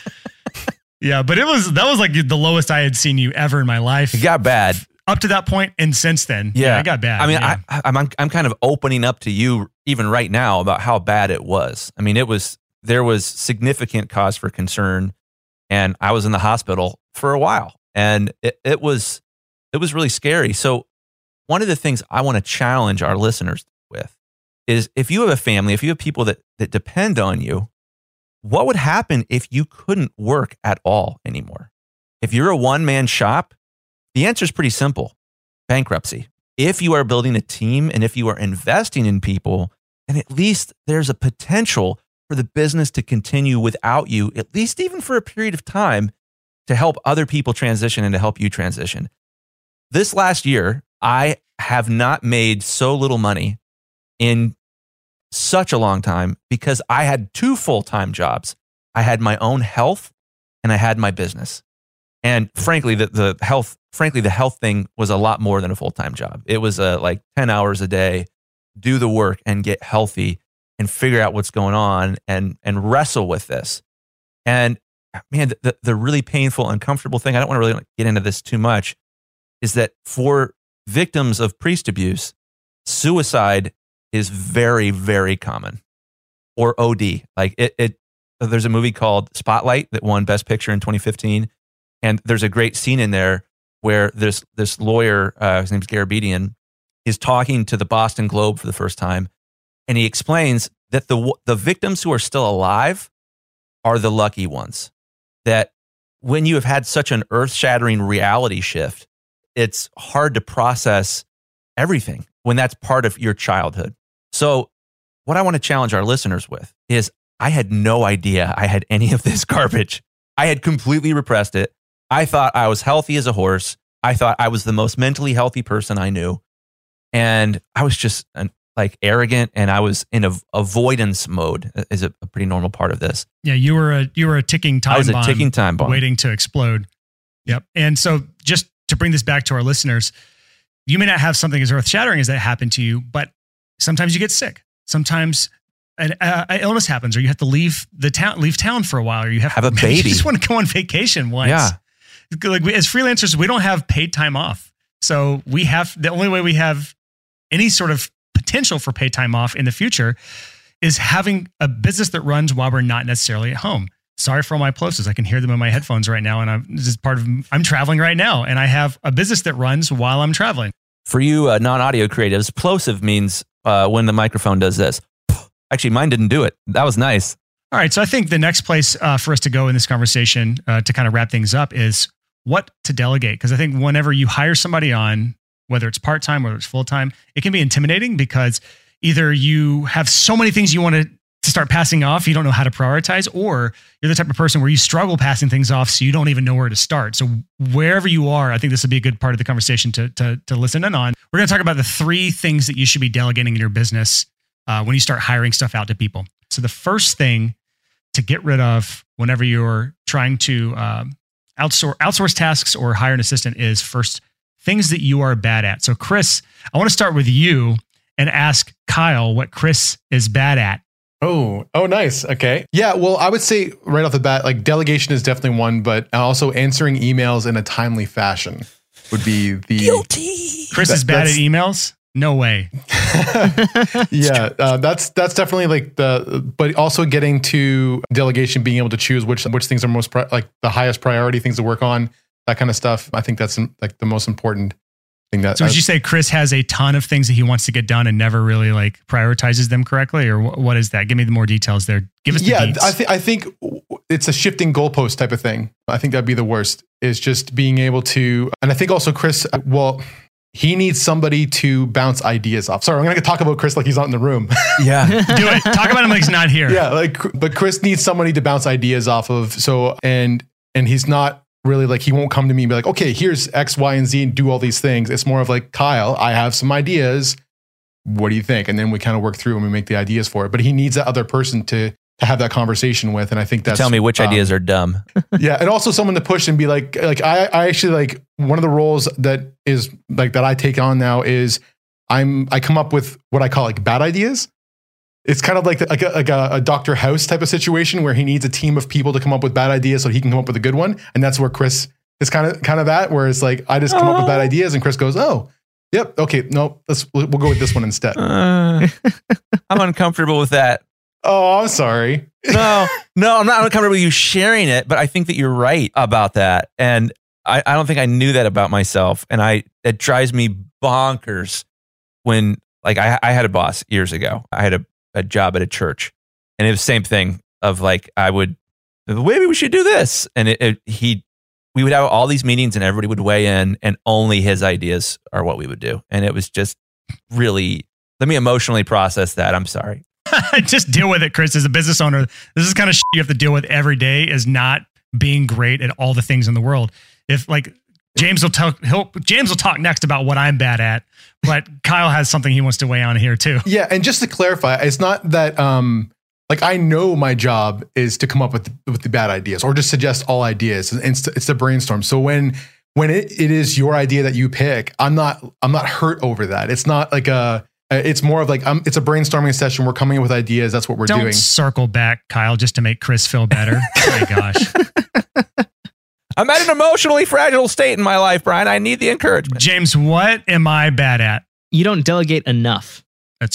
Yeah, but it was, that was like the lowest I had seen you ever in my life. It got bad. Up to that point, and since then, yeah, yeah it got bad. I mean, yeah. I, I'm I'm kind of opening up to you even right now about how bad it was. I mean, it was, there was significant cause for concern, and I was in the hospital for a while, and it, it was it was really scary. So one of the things I want to challenge our listeners with is, if you have a family, if you have people that that depend on you, what would happen if you couldn't work at all anymore? If you're a one-man shop, the answer is pretty simple: bankruptcy. If you are building a team and if you are investing in people, then at least there's a potential for the business to continue without you, at least even for a period of time, to help other people transition and to help you transition. This last year, I have not made so little money in such a long time because I had two full-time jobs. I had my own health and I had my business. And frankly, the, the health, frankly, the health thing was a lot more than a full-time job. It was uh, like ten hours a day, do the work and get healthy and figure out what's going on and, and wrestle with this. And man, the, the really painful, uncomfortable thing, I don't want to really get into this too much, is that for victims of priest abuse, suicide is very, very common. Or O D. Like it, it, there's a movie called Spotlight that won Best Picture in twenty fifteen. And there's a great scene in there where this, this lawyer, uh, his name's Garabedian, is talking to the Boston Globe for the first time. And he explains that the the victims who are still alive are the lucky ones. That when you have had such an earth-shattering reality shift, it's hard to process everything when that's part of your childhood. So what I want to challenge our listeners with is I had no idea I had any of this garbage. I had completely repressed it. I thought I was healthy as a horse. I thought I was the most mentally healthy person I knew. And I was just an, like arrogant, and I was in a avoidance mode is a, a pretty normal part of this. Yeah, you were a you were a ticking time bomb. I was a ticking time bomb waiting to explode. Yep. And so just to bring this back to our listeners, you may not have something as earth-shattering as that happened to you, but sometimes you get sick. Sometimes an, uh, an illness happens, or you have to leave the town, leave town for a while, or you have, have a baby. You just want to go on vacation once. Yeah. Like we, as freelancers, we don't have paid time off. So we have, the only way we have any sort of potential for paid time off in the future is having a business that runs while we're not necessarily at home. Sorry for all my plosives. I can hear them in my headphones right now. And I'm, this is part of, I'm traveling right now, and I have a business that runs while I'm traveling. For you uh, non-audio creatives, plosive means uh, when the microphone does this. Actually, mine didn't do it. That was nice. All right. So I think the next place uh, for us to go in this conversation uh, to kind of wrap things up is what to delegate. Because I think whenever you hire somebody on, whether it's part-time, whether it's full-time, it can be intimidating because either you have so many things you want to, to start passing off, you don't know how to prioritize, or you're the type of person where you struggle passing things off, so you don't even know where to start. So wherever you are, I think this would be a good part of the conversation to, to, to listen in on. We're going to talk about the three things that you should be delegating in your business uh, when you start hiring stuff out to people. So the first thing to get rid of whenever you're trying to uh, outsource, outsource tasks or hire an assistant is first, things that you are bad at. So Chris, I want to start with you and ask Kyle what Chris is bad at. Oh, oh, nice. Okay. Yeah. Well, I would say right off the bat, like delegation is definitely one, but also answering emails in a timely fashion would be the guilty. Chris that, is bad at emails. No way. yeah, uh, that's that's definitely like the, but also getting to delegation, being able to choose which which things are most pri- like the highest priority things to work on, that kind of stuff. I think that's like the most important thing. That so, would you say Chris has a ton of things that he wants to get done and never really like prioritizes them correctly, or wh- what is that? Give me the more details there. Give us the yeah. deets. I think I think it's a shifting goalpost type of thing. I think that'd be the worst. Is just being able to, and I think also Chris, well. He needs somebody to bounce ideas off. Sorry, I'm going to talk about Chris like he's not in the room. Yeah. Do it. Talk about him like he's not here. Yeah, like, but Chris needs somebody to bounce ideas off of. So, and and he's not really like, he won't come to me and be like, okay, here's X, Y, and Z and do all these things. It's more of like, Kyle, I have some ideas. What do you think? And then we kind of work through and we make the ideas for it. But he needs that other person to to have that conversation with. And I think that's tell me which um, ideas are dumb. Yeah. And also someone to push and be like, like I, I actually like one of the roles that is like that I take on now is I'm, I come up with what I call like bad ideas. It's kind of like, the, like, a, like a, a Doctor House type of situation where he needs a team of people to come up with bad ideas so he can come up with a good one. And that's where Chris is kind of, kind of at, where it's like, I just come oh. up with bad ideas and Chris goes, oh, yep. Okay. No, let's, we'll, we'll go with this one instead. Uh, I'm uncomfortable with that. Oh, I'm sorry. no, no, I'm not uncomfortable with you sharing it, but I think that you're right about that. And I, I don't think I knew that about myself. And I, it drives me bonkers when, like, I, I had a boss years ago. I had a, a job at a church, and it was the same thing of like, I would, maybe we should do this. And it, it, he, we would have all these meetings and everybody would weigh in, and only his ideas are what we would do. And it was just really, let me emotionally process that. I'm sorry. Just deal with it, Chris. As a business owner, this is kind of shit you have to deal with every day, is not being great at all the things in the world. If like James will talk, he'll, James will talk next about what I'm bad at, but Kyle has something he wants to weigh on here too. Yeah. And just to clarify, it's not that, um, like I know my job is to come up with the, with the bad ideas or just suggest all ideas. It's, it's the brainstorm. So when, when it, it is your idea that you pick, I'm not, I'm not hurt over that. It's not like a, it's more of like, um, it's a brainstorming session. We're coming up with ideas. That's what we're Don't doing. Circle back, Kyle, just to make Chris feel better. Oh my gosh. I'm at an emotionally fragile state in my life, Brian. I need the encouragement. James, what am I bad at? You don't delegate enough. That's true.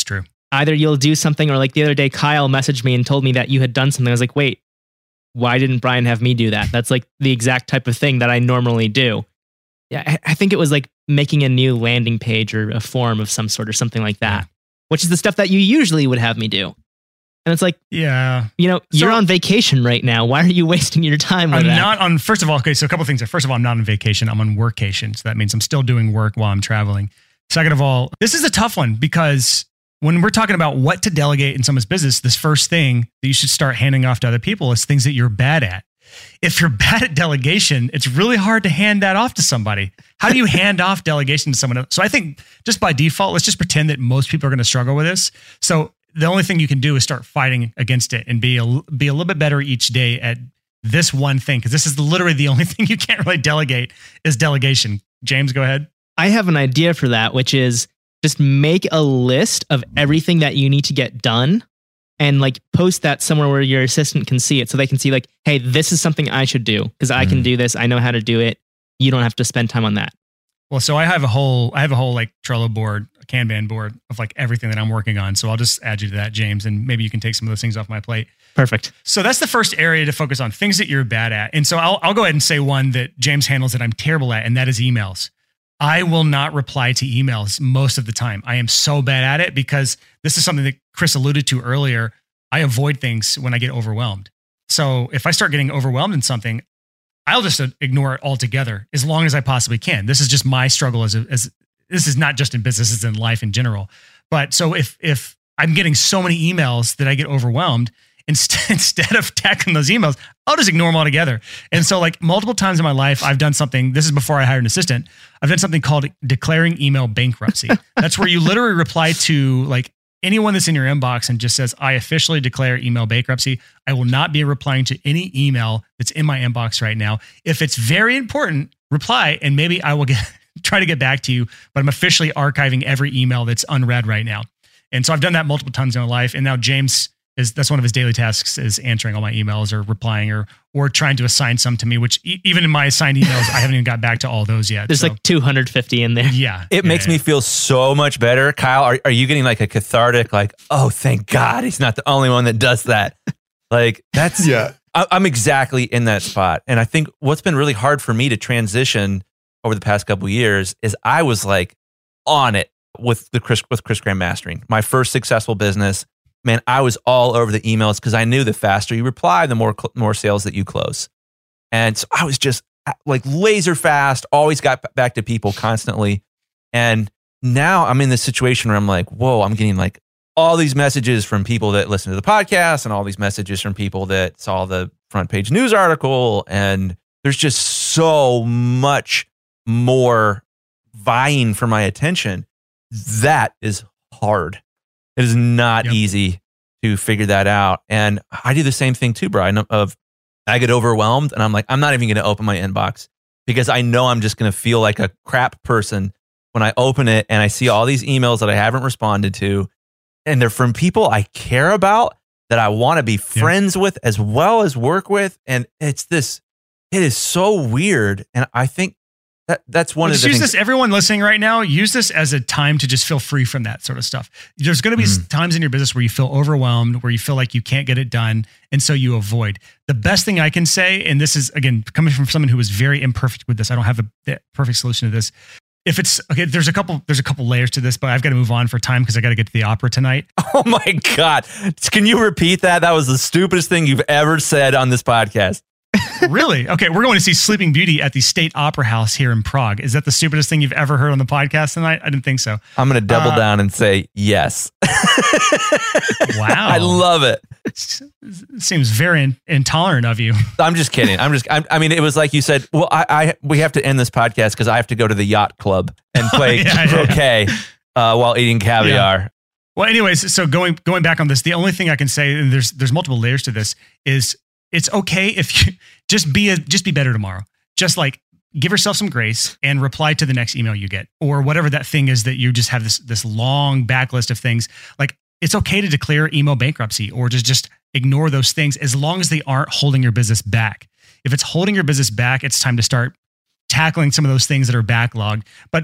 either you'll do something, or like the other day, Kyle messaged me and told me that you had done something. I was like, wait, why didn't Brian have me do that? That's like the exact type of thing that I normally do. Yeah, I, I think it was like making a new landing page or a form of some sort or something like that, which is the stuff that you usually would have me do. And it's like, yeah, you know, So- you're on vacation right now. Why are you wasting your time with I'm that? not on, first of all, okay, so a couple things. First of all, I'm not on vacation. I'm on workcation. So that means I'm still doing work while I'm traveling. Second of all, this is a tough one because when we're talking about what to delegate in someone's business, this first thing that you should start handing off to other people is things that you're bad at. If you're bad at delegation, it's really hard to hand that off to somebody. How do you hand off delegation to someone else? So I think just by default, let's just pretend that most people are going to struggle with this. So the only thing you can do is start fighting against it and be a, be a little bit better each day at this one thing. Cause this is literally the only thing you can't really delegate is delegation. James, go ahead. I have an idea for that, which is just make a list of everything that you need to get done and like post that somewhere where your assistant can see it. So they can see like, hey, this is something I should do because I Mhm. can do this. I know how to do it. You don't have to spend time on that. Well, so I have a whole, I have a whole like Trello board, a Kanban board of like everything that I'm working on. So I'll just add you to that, James, and maybe you can take some of those things off my plate. Perfect. So that's the first area to focus on, things that you're bad at. And so I'll, I'll go ahead and say one that James handles that I'm terrible at, and that is emails. I will not reply to emails most of the time. I am so bad at it because this is something that Chris alluded to earlier. I avoid things when I get overwhelmed. So if I start getting overwhelmed in something, I'll just ignore it altogether as long as I possibly can. This is just my struggle as a, as this is not just in business, it's in life in general. But so if if I'm getting so many emails that I get overwhelmed, instead instead of tackling those emails, I'll just ignore them altogether. And so like multiple times in my life, I've done something, this is before I hired an assistant, I've done something called declaring email bankruptcy. That's where you literally reply to like anyone that's in your inbox and just says, I officially declare email bankruptcy. I will not be replying to any email that's in my inbox right now. If it's very important, reply and maybe I will get try to get back to you, but I'm officially archiving every email that's unread right now. And so I've done that multiple times in my life. And now James is, that's one of his daily tasks is answering all my emails or replying or, or trying to assign some to me, which e- even in my assigned emails, I haven't even got back to all those yet. There's So, like two hundred fifty in there. yeah, It yeah, makes yeah. me feel so much better. Kyle, are, are you getting like a cathartic, like, oh, thank God he's not the only one that does that? Like, that's, Yeah. I, I'm exactly in that spot. And I think what's been really hard for me to transition over the past couple of years is I was like on it with the Chris, with Chris Graham Mastering, my first successful business. Man, I was all over the emails because I knew the faster you reply, the more cl- more sales that you close. And so I was just like laser fast, always got back to people constantly. And now I'm in this situation where I'm like, whoa, I'm getting like all these messages from people that listen to the podcast and all these messages from people that saw the front page news article. And there's just so much more vying for my attention. That is hard. It is not Yep. easy to figure that out. And I do the same thing too, Brian, of I get overwhelmed and I'm like, I'm not even going to open my inbox because I know I'm just going to feel like a crap person when I open it and I see all these emails that I haven't responded to. And they're from people I care about that I want to be friends with as well as work with. And it's this, it is so weird. And I think that that's one Well, of just the use things. this, everyone listening right now, use this as a time to just feel free from that sort of stuff. There's going to be Mm. times in your business where you feel overwhelmed, where you feel like you can't get it done. And so you avoid. The best thing I can say, and this is, again, coming from someone who is very imperfect with this, I don't have a the perfect solution to this. If it's, okay, there's a couple, there's a couple layers to this, but I've got to move on for time because I got to get to the opera tonight. Oh my God. Can you repeat that? That was the stupidest thing you've ever said on this podcast. Really? Okay, we're going to see Sleeping Beauty at the State Opera House here in Prague. Is that the stupidest thing you've ever heard on the podcast tonight? I didn't think so. I'm going to double Uh, down and say yes. Wow. I love it. Seems very in- intolerant of you. I'm just kidding. I'm just, I'm, I mean, it was like you said, well, I, I we have to end this podcast because I have to go to the yacht club and play Yeah, yeah. croquet uh, while eating caviar. Well, anyways, so going going back on this, the only thing I can say, and there's there's multiple layers to this, is it's okay if you just be a just be better tomorrow. Just like give yourself some grace and reply to the next email you get, or whatever that thing is that you just have this this long backlist of things. Like it's okay to declare email bankruptcy or just just ignore those things as long as they aren't holding your business back. If it's holding your business back, it's time to start tackling some of those things that are backlogged. But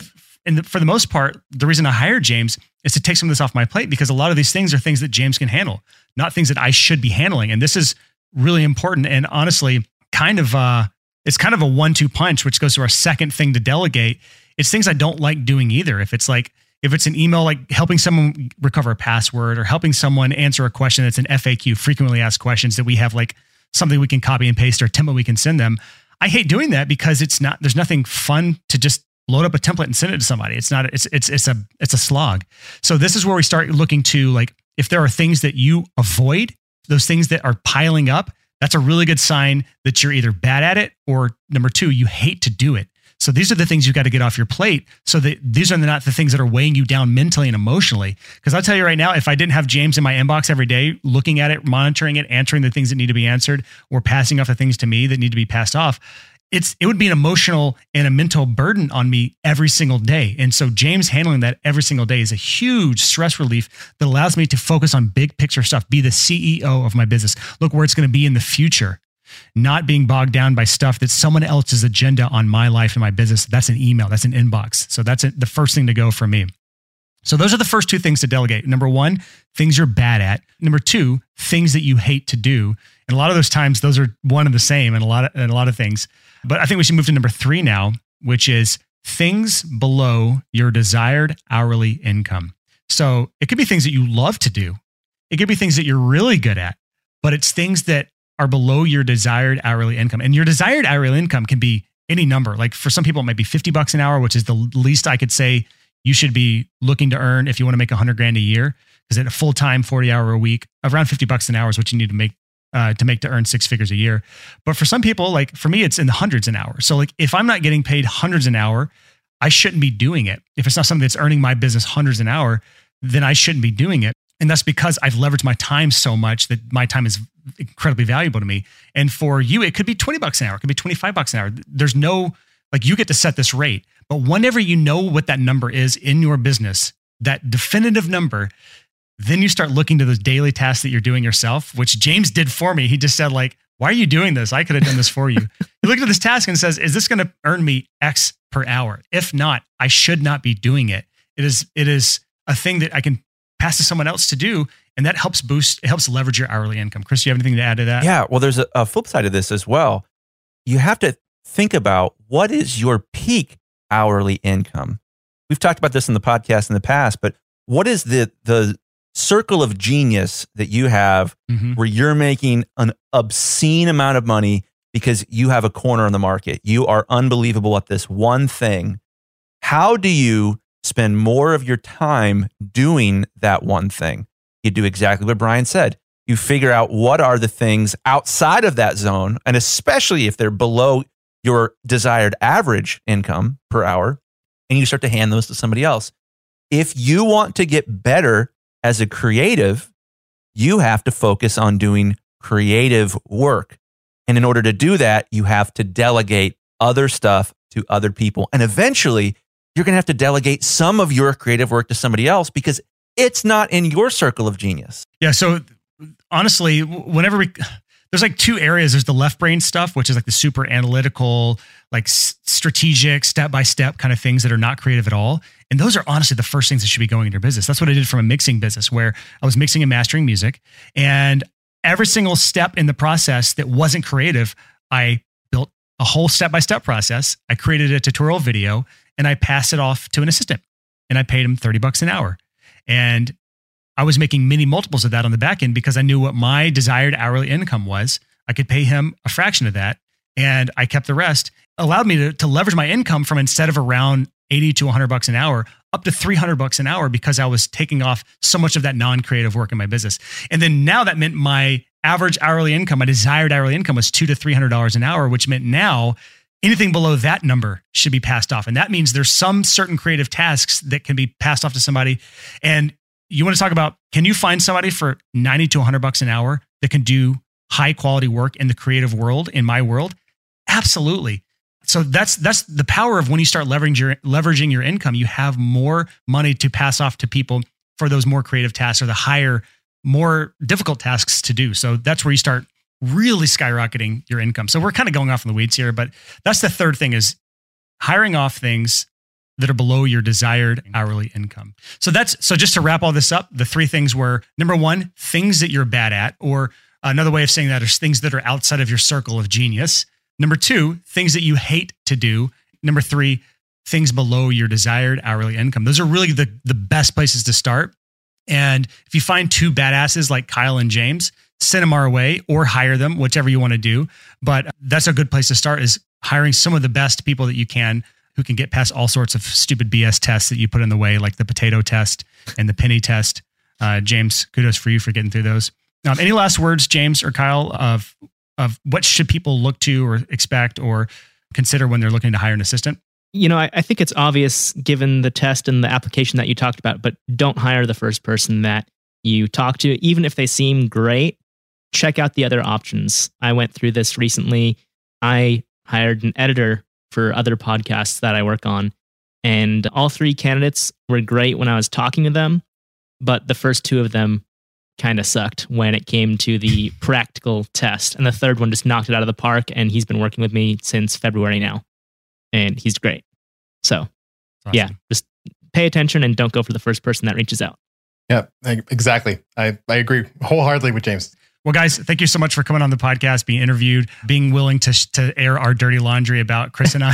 and the, for the most part, the reason I hired James is to take some of this off my plate, because a lot of these things are things that James can handle, not things that I should be handling. And this is really important. And honestly, kind of, uh, it's kind of a one two punch, which goes to our second thing to delegate. It's things I don't like doing either. If it's like, if it's an email, like helping someone recover a password or helping someone answer a question that's an F A Q, frequently asked questions, that we have like something we can copy and paste or a template we can send them. I hate doing that because it's not, there's nothing fun to just load up a template and send it to somebody. It's not, it's, it's, it's a, it's a slog. So this is where we start looking to, like, if there are things that you avoid, those things that are piling up, that's a really good sign that you're either bad at it, or number two, you hate to do it. So these are the things you got to get off your plate, so that these are not the things that are weighing you down mentally and emotionally. Because I'll tell you right now, if I didn't have James in my inbox every day, looking at it, monitoring it, answering the things that need to be answered, or passing off the things to me that need to be passed off, it's it would be an emotional and a mental burden on me every single day. And so James handling that every single day is a huge stress relief that allows me to focus on big picture stuff, be the C E O of my business, look where it's going to be in the future, not being bogged down by stuff that's someone else's agenda on my life and my business. That's an email, that's an inbox. So that's the first thing to go for me. So those are the first two things to delegate. Number one, things you're bad at. Number two, things that you hate to do. And a lot of those times, those are one and the same in a lot of, in a lot of things. But I think we should move to number three now, which is things below your desired hourly income. So it could be things that you love to do. It could be things that you're really good at, but it's things that are below your desired hourly income. And your desired hourly income can be any number. Like for some people, it might be fifty bucks an hour, which is the least I could say you should be looking to earn if you want to make a hundred grand a year. Because at a full-time forty hour a week, around fifty bucks an hour is what you need to make uh, to make to earn six figures a year. But for some people, like for me, it's in the hundreds an hour. So like if I'm not getting paid hundreds an hour, I shouldn't be doing it. If it's not something that's earning my business hundreds an hour, then I shouldn't be doing it. And that's because I've leveraged my time so much that my time is incredibly valuable to me. And for you, it could be twenty bucks an hour. It could be twenty-five bucks an hour. There's no, like you get to set this rate. But whenever you know what that number is in your business, that definitive number, then you start looking to those daily tasks that you're doing yourself, which James did for me. He just said like, why are you doing this? I could have done this for you. He looked at this task and says, is this going to earn me X per hour? If not, I should not be doing it. It is, it is a thing that I can pass to someone else to do. And that helps boost, it helps leverage your hourly income. Chris, do you have anything to add to that? Yeah. Well, there's a, a flip side of this as well. You have to think about what is your peak hourly income. We've talked about this in the podcast in the past, but what is the, the circle of genius that you have mm-hmm. where you're making an obscene amount of money because you have a corner in the market? You are unbelievable at this one thing. How do you spend more of your time doing that one thing? You do exactly what Brian said. You figure out what are the things outside of that zone, and especially if they're below your desired average income per hour, and you start to hand those to somebody else. If you want to get better as a creative, you have to focus on doing creative work. And in order to do that, you have to delegate other stuff to other people. And eventually, you're going to have to delegate some of your creative work to somebody else because it's not in your circle of genius. Yeah. So honestly, whenever we, there's like two areas. There's the left brain stuff, which is like the super analytical, like strategic, step-by-step kind of things that are not creative at all. And those are honestly the first things that should be going in your business. That's what I did from a mixing business where I was mixing and mastering music. And every single step in the process that wasn't creative, I built a whole step-by-step process. I created a tutorial video and I passed it off to an assistant and I paid him thirty bucks an hour. And I was making many multiples of that on the back end because I knew what my desired hourly income was. I could pay him a fraction of that and I kept the rest. It allowed me to, to leverage my income from instead of around eighty to one hundred bucks an hour up to three hundred bucks an hour because I was taking off so much of that non-creative work in my business. And then now that meant my average hourly income, my desired hourly income was two to three hundred dollars an hour, which meant now anything below that number should be passed off. And that means there's some certain creative tasks that can be passed off to somebody. And you want to talk about, can you find somebody for ninety to one hundred bucks an hour that can do high quality work in the creative world, in my world? Absolutely. So that's that's the power of when you start leveraging your leveraging your income, you have more money to pass off to people for those more creative tasks or the higher, more difficult tasks to do. So that's where you start really skyrocketing your income. So we're kind of going off in the weeds here, but that's the third thing is hiring off things that are below your desired hourly income. So that's, so just to wrap all this up, the three things were, number one, things that you're bad at, or another way of saying that is things that are outside of your circle of genius. Number two, things that you hate to do. Number three, things below your desired hourly income. Those are really the, the best places to start. And if you find two badasses like Kyle and James, send them our way or hire them, whichever you want to do. But that's a good place to start, is hiring some of the best people that you can, who can get past all sorts of stupid B S tests that you put in the way, like the potato test and the penny test. Uh, James, kudos for you for getting through those. Um, any last words, James or Kyle, of of what should people look to or expect or consider when they're looking to hire an assistant? You know, I, I think it's obvious given the test and the application that you talked about, but don't hire the first person that you talk to, even if they seem great. Check out the other options. I went through this recently. I hired an editor for other podcasts that I work on, and all three candidates were great when I was talking to them, but the first two of them kind of sucked when it came to the practical test. And the third one just knocked it out of the park, and he's been working with me since February now, and he's great. So Awesome. yeah, just pay attention and don't go for the first person that reaches out. Yeah, exactly. I, I agree wholeheartedly with James. Well, guys, thank you so much for coming on the podcast, being interviewed, being willing to to air our dirty laundry about Chris and I.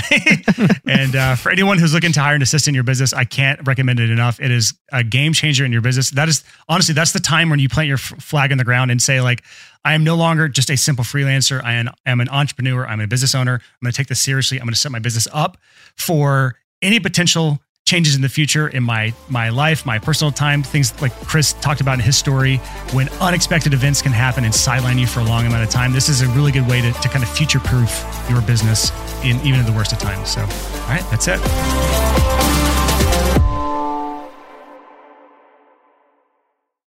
And uh, for anyone who's looking to hire an assistant in your business, I can't recommend it enough. It is a game changer in your business. That is, honestly, that's the time when you plant your f- flag in the ground and say, like, I am no longer just a simple freelancer. I am, am an entrepreneur. I'm a business owner. I'm going to take this seriously. I'm going to set my business up for any potential changes in the future in my my life, my personal time, things like Chris talked about in his story, when unexpected events can happen and sideline you for a long amount of time. This is a really good way to, to kind of future-proof your business in even in the worst of times. So, all right, that's it.